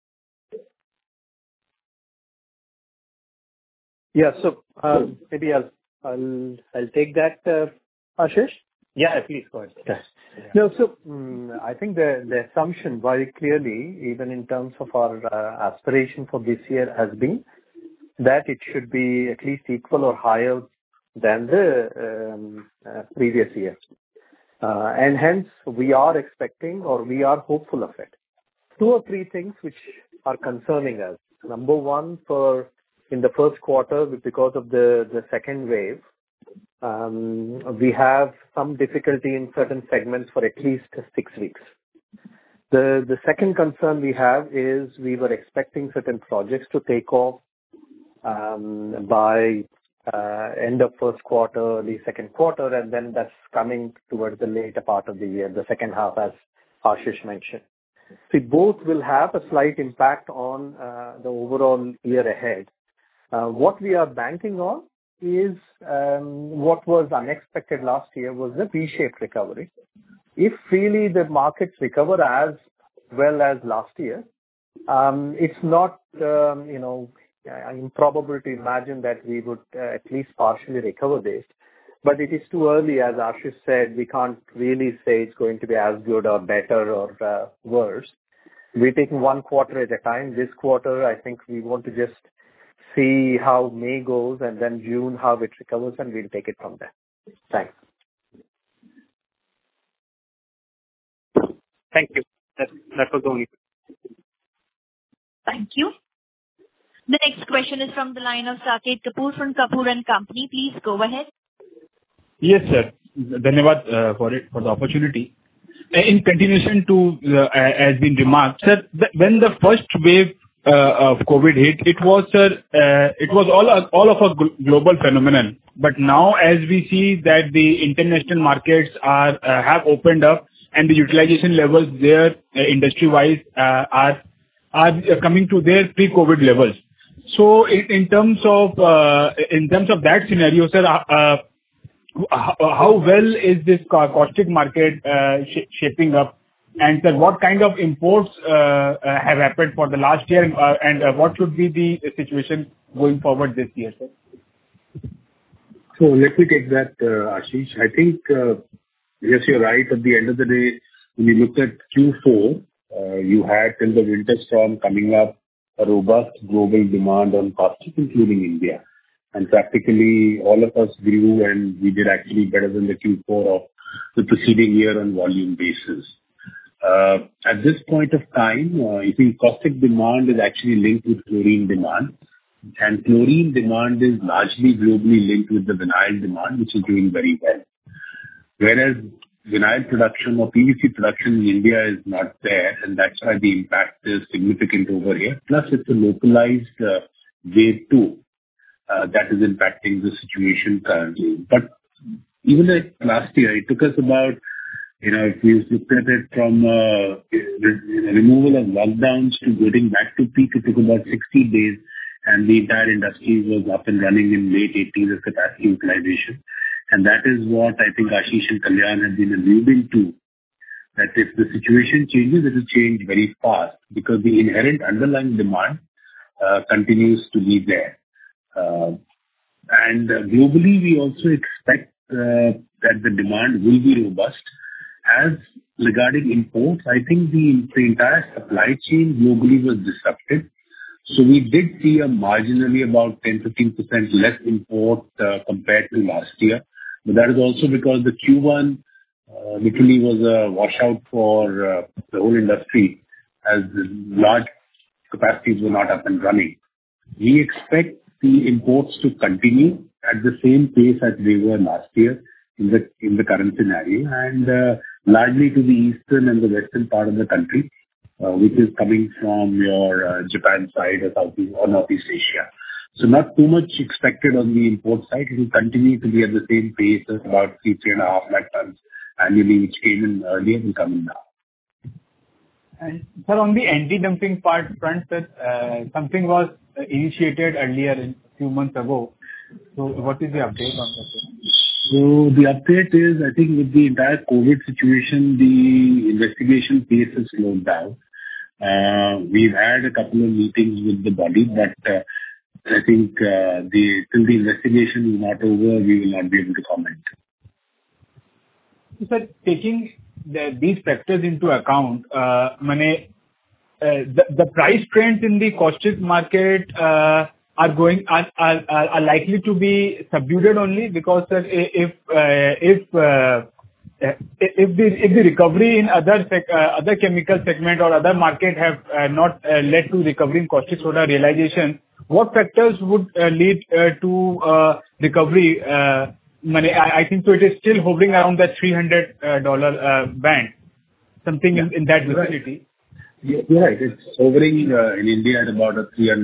Yeah. So maybe I'll take that, Ashish. Yeah, please go ahead. Yes. No, so I think the assumption very clearly, even in terms of our aspiration for this year, has been that it should be at least equal or higher than the previous year. And hence, we are expecting or we are hopeful of it. 2 or 3 things which are concerning us. Number one, in the first quarter, because of the second wave, we have some difficulty in certain segments for at least 6 weeks. The second concern we have is we were expecting certain projects to take off by end of first quarter, early second quarter, and then that's coming towards the later part of the year, the second half, as Ashish mentioned. See, both will have a slight impact on the overall year ahead. What we are banking on is what was unexpected last year was the V-shaped recovery. If really the markets recover as well as last year, it's not improbable to imagine that we would at least partially recover this. But it is too early, as Ashish said, we can't really say it's going to be as good or better or worse. We're taking one quarter at a time. This quarter, I think we want to just see how May goes and then June, how it recovers, and we'll take it from there. Thanks. Thank you. That was the only question. Thank you. The next question is from the line of Saket Kapoor from Kapoor & Company. Please go ahead. Yes, sir. Dhanyavad for the opportunity. In continuation to as been remarked, sir, when the first wave of COVID hit, it was all of a global phenomenon. But now, as we see that the international markets have opened up and the utilization levels there, industry-wise, are coming to their pre-COVID levels. So, in terms of that scenario, sir, how well is this caustic market shaping up? And sir, what kind of imports have happened for the last year, and what should be the situation going forward this year, sir? So let me take that, Ashish. I think, yes, you're right. At the end of the day, when you looked at Q4, you had till the winter storm coming up a robust global demand on caustic, including India. And practically all of us grew, and we did actually better than the Q4 of the preceding year on volume basis. At this point of time, you see caustic demand is actually linked with chlorine demand, and chlorine demand is largely globally linked with the vinyl demand, which is doing very well. Whereas vinyl production or PVC production in India is not there, and that's why the impact is significant over here. Plus, it's a localized wave 2 that is impacting the situation currently. But even like last year, it took us about, if we looked at it from removal of lockdowns to getting back to peak, it took about 60 days, and the entire industry was up and running in late 80s as capacity utilization. And that is what I think Ashish and Kalyan have been alluding to, that if the situation changes, it will change very fast because the inherent underlying demand continues to be there. And globally, we also expect that the demand will be robust. As regarding imports, I think the entire supply chain globally was disrupted. So we did see a marginally about 10-15% less import compared to last year. But that is also because the Q1 literally was a washout for the whole industry as large capacities were not up and running. We expect the imports to continue at the same pace as they were last year in the current scenario, and largely to the eastern and the western part of the country, which is coming from your Japan side or Southeast or Northeast Asia. So not too much expected on the import side. It will continue to be at the same pace as about 3.5 lakh tons annually, which came in earlier and coming now. And sir, on the anti-dumping front, sir, something was initiated earlier a few months ago. So what is the update on that? So the update is, I think with the entire COVID situation, the investigation pace has slowed down. We've had a couple of meetings with the body, but I think till the investigation is not over, we will not be able to comment. Sir, taking these factors into account, the price trends in the caustic market are likely to be subdued only because, sir, if the recovery in other chemical segment or other market have not led to recovery in caustic soda realization, what factors would lead to recovery? I think so. It is still hovering around that $300 band, something in that vicinity. Yeah, you're right. It's hovering in India at about a $300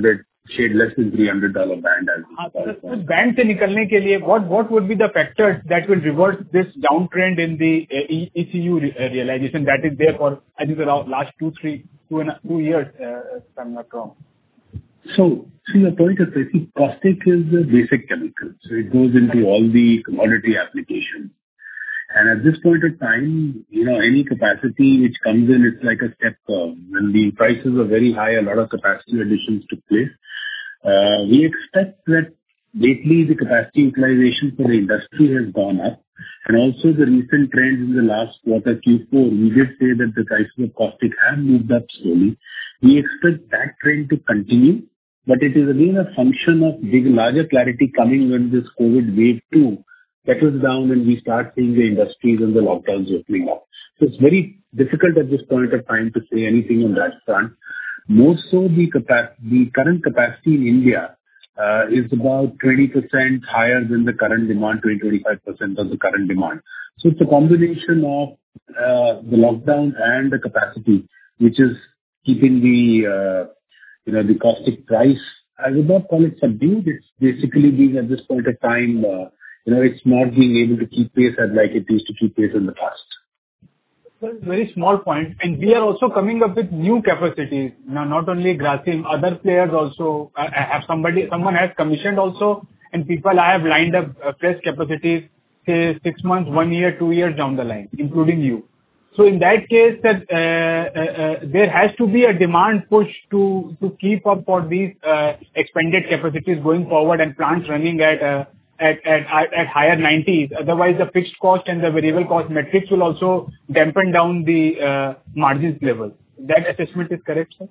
shade less than $300 band as उस band से निकलने के लिए what would be the factors that will reverse this downtrend in the ECU realization that is there for I think around last 2 years, if I'm not wrong. So, see, the point is, caustic is a basic chemical, so it goes into all the commodity applications. And at this point of time, any capacity which comes in, it's like a step curve. When the prices are very high, a lot of capacity additions took place. We expect that lately the capacity utilization for the industry has gone up. And also the recent trends in the last quarter, Q4, we did say that the prices of caustic have moved up slowly. We expect that trend to continue, but it is again a function of larger clarity coming when this COVID wave 2 settles down and we start seeing the industries and the lockdowns opening up. So it's very difficult at this point of time to say anything on that front. More so, the current capacity in India is about 20% higher than the current demand, 20-25% of the current demand. So it's a combination of the lockdown and the capacity, which is keeping the caustic price. I would not call it subdued. It's basically being at this point of time, it's not being able to keep pace as like it used to keep pace in the past. Very small point. And we are also coming up with new capacities. Now, not only Grasim, other players also have someone has commissioned also, and people have lined up fresh capacities, say 6 months, 1 year, 2 years down the line, including you. So in that case, there has to be a demand push to keep up for these expanded capacities going forward and plants running at higher 90s. Otherwise, the fixed cost and the variable cost metrics will also dampen down the margins level. That assessment is correct, sir?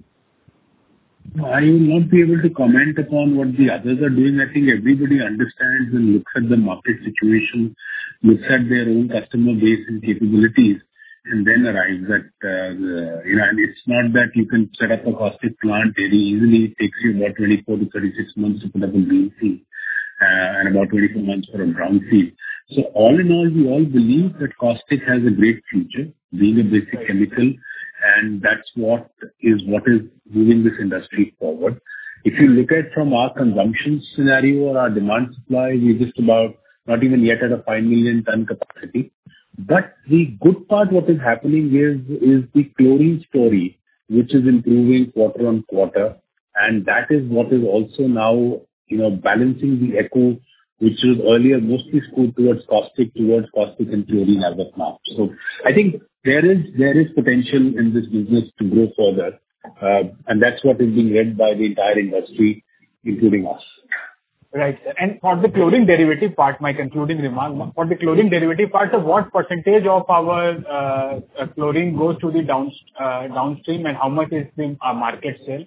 I will not be able to comment upon what the others are doing. I think everybody understands and looks at the market situation, looks at their own customer base and capabilities, and then arrives at, and it's not that you can set up a caustic plant very easily. It takes you about 24 to 36 months to put up a greenfield. And about 24 months for a brownfield. So all in all, we all believe that caustic has a great future, being a basic chemical, and that's what is moving this industry forward. If you look at from our consumption scenario or our demand supply, we're just about not even yet at a 5 million ton capacity. But the good part, what is happening is the chlorine story, which is improving quarter on quarter, and that is what is also now balancing the echo, which was earlier mostly skewed towards caustic and chlorine as of now. So I think there is potential in this business to grow further, and that's what is being led by the entire industry, including us. Right. And for the chlorine derivative part, my concluding remark, for the chlorine derivative part, so what percentage of our chlorine goes to the downstream and how much is the market sale?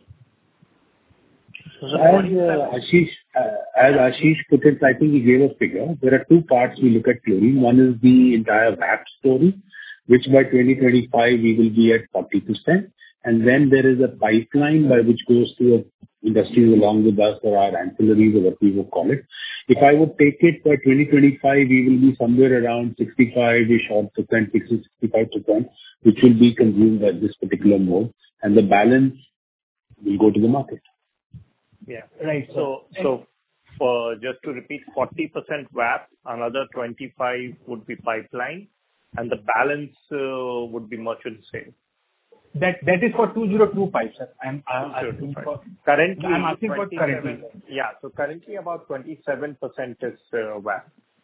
As Ashish put it, I think he gave a figure. There are two parts we look at chlorine. One is the entire VAP story, which by 2025 we will be at 40%. And then there is a pipeline by which goes to industries along with us or our ancillaries or what we would call it. If I would take it by 2025, we will be somewhere around 65-ish odd percent, 60-65%, which will be consumed at this particular mode. And the balance will go to the market. Yeah. Right. So for just to repeat, 40% VAP, another 25 would be pipeline, and the balance would be merchant sale. That is for 2025, sir. I'm asking for currently. Yeah. So currently about 27% is VAP.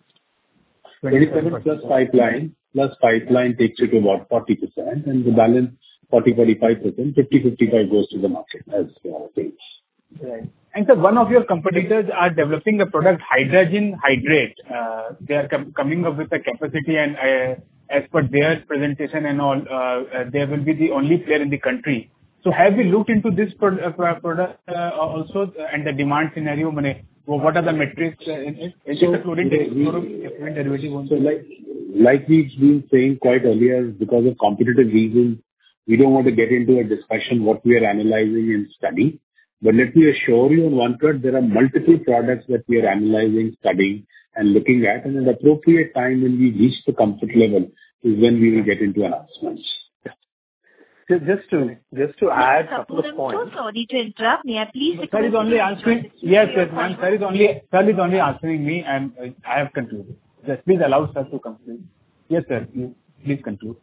27 plus pipeline takes you to about 40%, and the balance 40-45%, 50-55 goes to the market as things. Right. And so one of your competitors are developing a product, hydrogen hydrate. They are coming up with a capacity, and as per their presentation and all, they will be the only player in the country. So have we looked into this product also and the demand scenario? What are the metrics in it? Is it a chlorine derivative? So like we've been saying quite earlier, because of competitive reasons, we don't want to get into a discussion what we are analyzing and studying. But let me assure you on one third, there are multiple products that we are analyzing, studying, and looking at. And at an appropriate time when we reach the comfort level is when we will get into announcements. Just to add a couple of I'm points. so sorry to interrupt. May I please request Sir is only you to answering. join the queue Yes, for your yes, ma'am. follow-up? Sir is only answering me, and I have concluded. Just please allow sir to conclude. Yes, sir. You please conclude.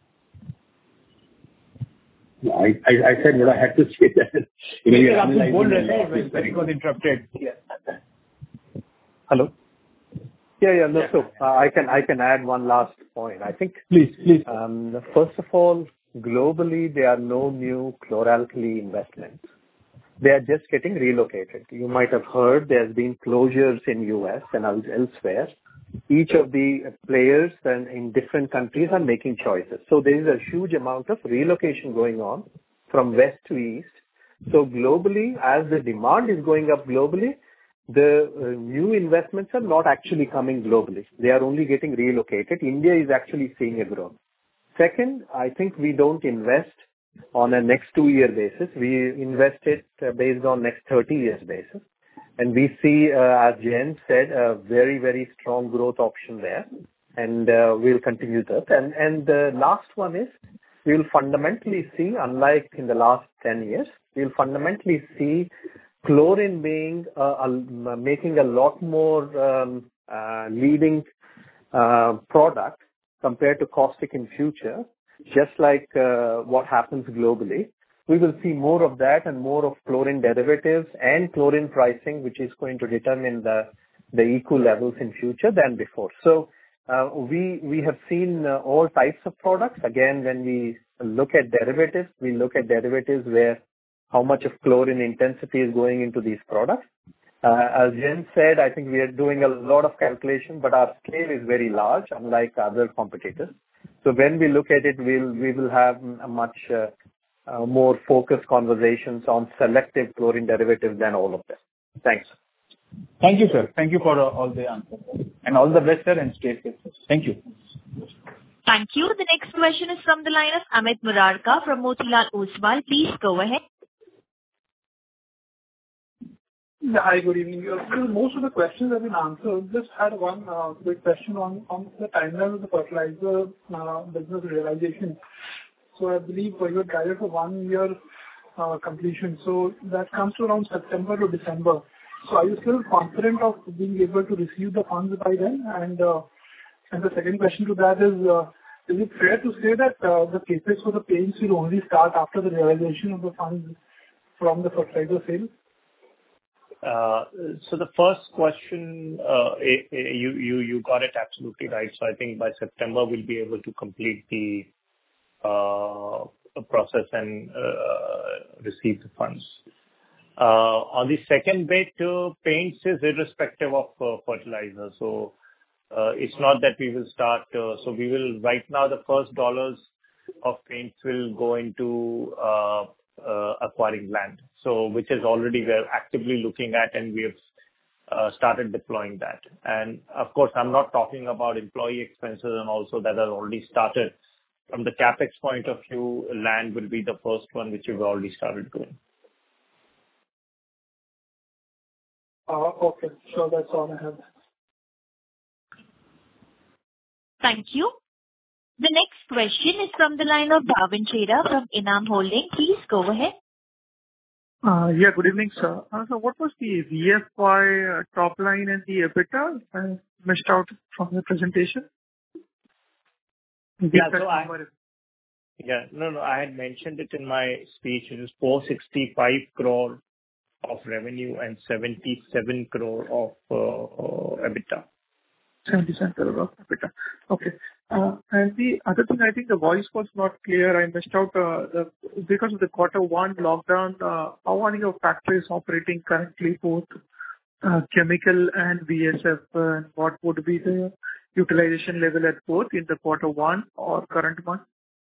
I said what I had to say. That Yes, आप कुछ बोल रहे थे when it was interrupted. Yes. Hello? Yeah. No, so I can add one last point. I think, Please. first of all, globally, there are no new chloralkali investments. They are just getting relocated. You might have heard there's been closures in US and elsewhere. Each of the players and in different countries are making choices. So there is a huge amount of relocation going on from west to east. So globally, as the demand is going up globally, the new investments are not actually coming globally. They are only getting relocated. India is actually seeing a growth. Second, I think we don't invest on a next 2-year basis. We invest it based on next 30 years basis. And we see, as Jayant said, a very, very strong growth option there. And we'll continue that. And the last one is we'll fundamentally see, unlike in the last 10 years, we'll fundamentally see chlorine being making a lot more leading product compared to caustic in future, just like what happens globally. We will see more of that and more of chlorine derivatives and chlorine pricing, which is going to determine the eco levels in future than before. So we have seen all types of products. Again, when we look at derivatives, we look at derivatives where how much of chlorine intensity is going into these products. As Jen said, I think we are doing a lot of calculation, but our scale is very large, unlike other competitors. So when we look at it, we will have a much more focused conversations on selective chlorine derivatives than all of them. Thanks. Thank you, sir. Thank you for all the answers. And all the best, sir, and stay safe. Thank you. Thank you. The next question is from the line of Amit Murarka from Motilal Oswal. Please go ahead. Hi, good evening. Most of the questions have been answered. Just had one quick question on the timeline of the fertilizer business realization. So I believe you had guided for 1 year completion. So that comes to around September to December. So are you still confident of being able to receive the funds by then? And the second question to that is it fair to say that the capex for the paints will only start after the realization of the funds from the fertilizer sale? So the first question, you got it absolutely right. So I think by September we'll be able to complete the process and receive the funds. On the second bit, paints is irrespective of fertilizer. So it's not that we will start. So we will right now the first dollars of paints will go into acquiring land. So which is already we're actively looking at, and we have started deploying that. And of course, I'm not talking about employee expenses and also that are already started. From the capex point of view, land will be the first one which we've already started doing. Okay, sure, that's all I have. Thank you. The next question is from the line of Bhavin Chheda from Enam Holding. Please go ahead. Yeah, good evening, sir. So what was the VFY top line and the EBITDA? I missed out from the presentation. I had mentioned it in my speech. It is 465 crore of revenue and 77 crore of EBITDA. 77 crore of EBITDA. Okay. And the other thing, I think the voice was not clear. I missed out because of the Q1 lockdown. How are your factories operating currently, both chemical and VSF? And what would be the utilization level at both in the Q1 or current one?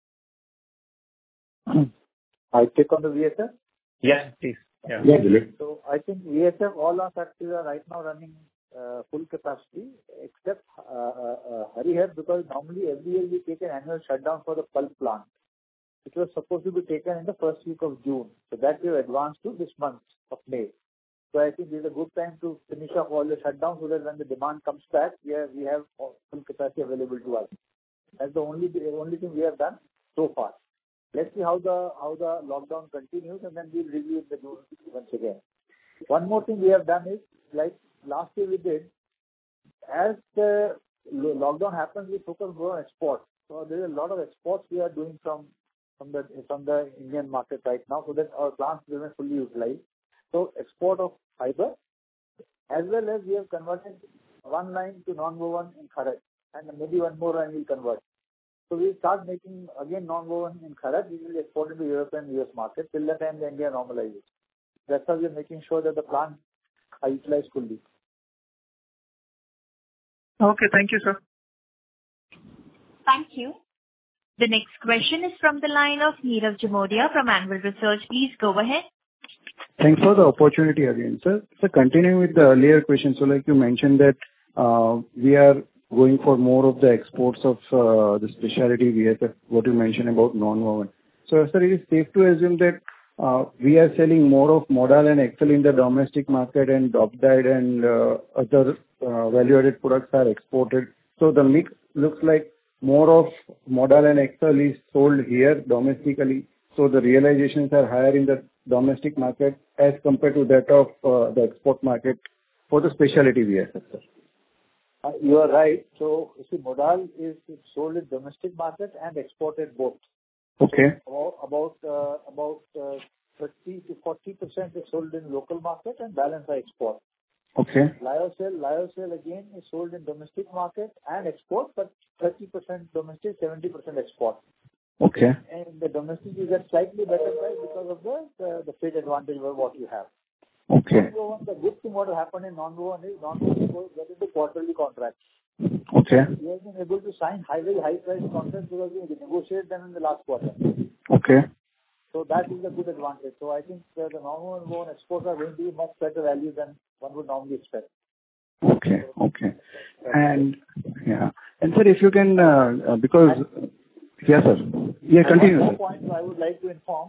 I take on the VSF? Yes, please. Yeah. So I think VSF, all our factories are right now running full capacity, except Harihar, because normally every year we take an annual shutdown for the pulp plant. It was supposed to be taken in the first week of June. So that we have advanced to this month of May. So I think this is a good time to finish off all the shutdowns so that when the demand comes back, we have full capacity available to us. That's the only thing we have done so far. Let's see how the lockdown continues, and then we'll review it once again. One more thing we have done is, like last year we did, as the lockdown happens, we focus more on export. So there is a lot of exports we are doing from the Indian market right now, so that our plants remain fully utilized. So export of fiber, as well as we have converted one line to non-woven in Kharach, and maybe one more line will convert. So we start making again non-woven in Kharach. We will export it to Europe and US market till the time the India normalizes. That's how we are making sure that the plants are utilized fully. Okay, thank you, sir. Thank you. The next question is from the line of Nirav Jimudia from Anvil Research. Please go ahead. Thanks for the opportunity again, sir. So continuing with the earlier question, so like you mentioned that we are going for more of the exports of the specialty VSF, what you mentioned about non-woven. So sir, it is safe to assume that we are selling more of Modal and Excel in the domestic market, and Dope-Dyed and other value-added products are exported. So the mix looks like more of Modal and Excel is sold here domestically. So the realizations are higher in the domestic market as compared to that of the export market for the specialty VSF, sir. You are right. So you see, Modal is sold in domestic market and exported both. Okay. So about 30 to 40% is sold in local market and balance are export. Okay. Lyocell again is sold in domestic market and export, but 30% domestic, 70% export. Okay. And the domestic is at slightly better price because of the freight advantage of what you have. Okay. Non-woven, the good thing what will happen in non-woven is non-woven will get into quarterly contracts. Okay. We have been able to sign very high price contracts because we negotiated them in the last quarter. Okay. So that is a good advantage. So I think the non-woven exports are going to be much better value than one would normally expect. Okay. Okay. And yeah. And sir, if you can, because yes, sir. Yeah, continue. One more point I would like to inform.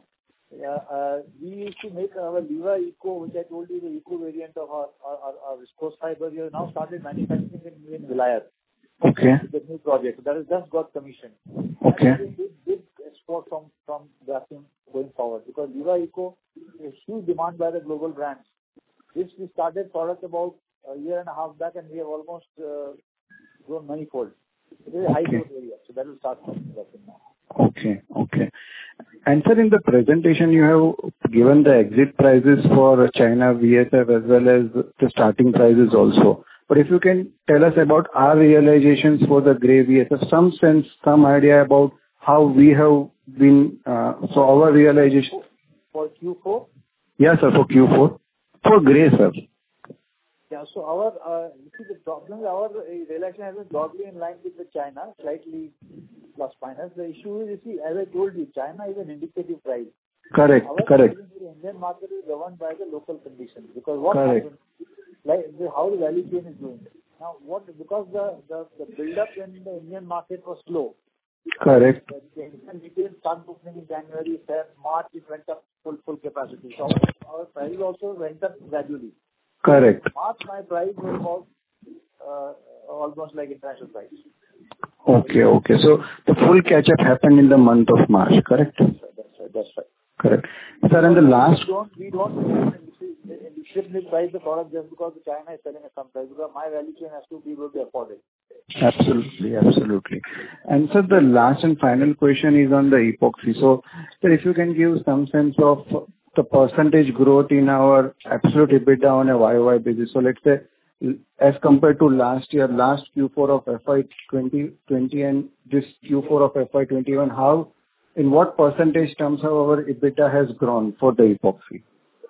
We used to make our Liva Eco, which I told you, the Eco variant of our viscose fiber. We have now started manufacturing in Vilayat. Okay. The new project that has just got commissioned. Okay. Big export from Grasim going forward, because Liva Eco is huge demand by the global brands. This we started product about a year and a half back, and we have almost grown manifold. It is a high growth area, so that will start coming now. Okay. Okay. And sir, in the presentation, you have given the exit prices for China VSF as well as the starting prices also. But if you can tell us about our realizations for the grey VSF, some sense, some idea about how we have been, so our realization. For Q4? Yes, sir, for Q4. For grey, sir. Yeah, so our, you see the problem, our realization has been broadly in line with the China, slightly plus minus. The issue is, you see, as I told you, China is an indicative price. Correct, our correct. The Indian market is governed by the local conditions, because what happens, like how the value chain is doing. Now, because the build-up in the Indian market was slow. Correct. The Indian retail started opening in January, Feb, March, it went up full capacity. So our price also went up gradually. Correct. March, my price was about almost like international price. Okay, okay. So the full catch-up happened in the month of March, correct? That's right. Correct. Sir, and the last... We don't indiscriminately price the product just because China is selling at some price, because my value chain has to be able to afford it. Absolutely, absolutely. And sir, the last and final question is on the epoxy. So, sir, if you can give some sense of the percentage growth in our absolute EBITDA on a YOY basis. So let's say, as compared to last year, last Q4 of FY 2020 and this Q4 of FY 21, how, in what percentage terms our EBITDA has grown for the epoxy?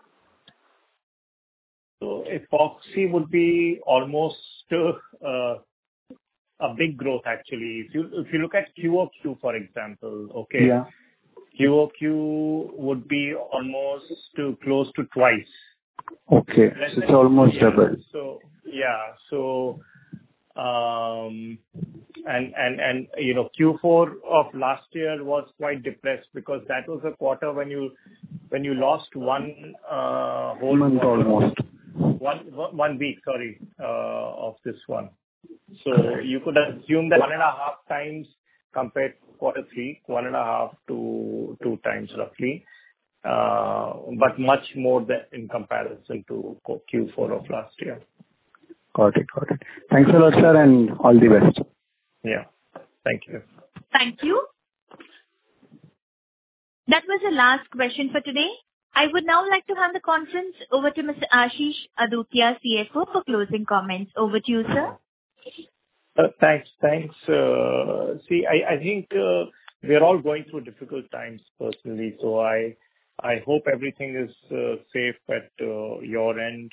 So epoxy would be almost a big growth actually. If you look at QOQ, for example, okay. Yeah. QOQ would be almost close to twice. Okay, so it's almost double. So yeah, so and you know, Q4 of last year was quite depressed because that was a quarter when you lost one whole month almost. 1 week, sorry, of this one. So you could assume that 1.5 times compared to quarter three, 1.5 to 2 times roughly, but much more than in comparison to Q4 of last year. Got it. Thanks a lot, sir, and all the best. Yeah. Thank you. Thank you. That was the last question for today. I would now like to hand the conference over to Mr. Ashish Adukia, CFO, for closing comments. Over to you, sir. Thanks. See, I think we are all going through difficult times personally, so I hope everything is safe at your end.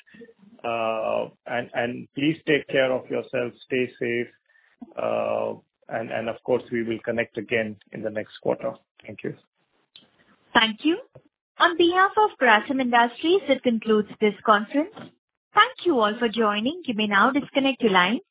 And please take care of yourself, stay safe, and of course, we will connect again in the next quarter. Thank you. Thank you. On behalf of Grasim Industries, it concludes this conference. Thank you all for joining. You may now disconnect your line.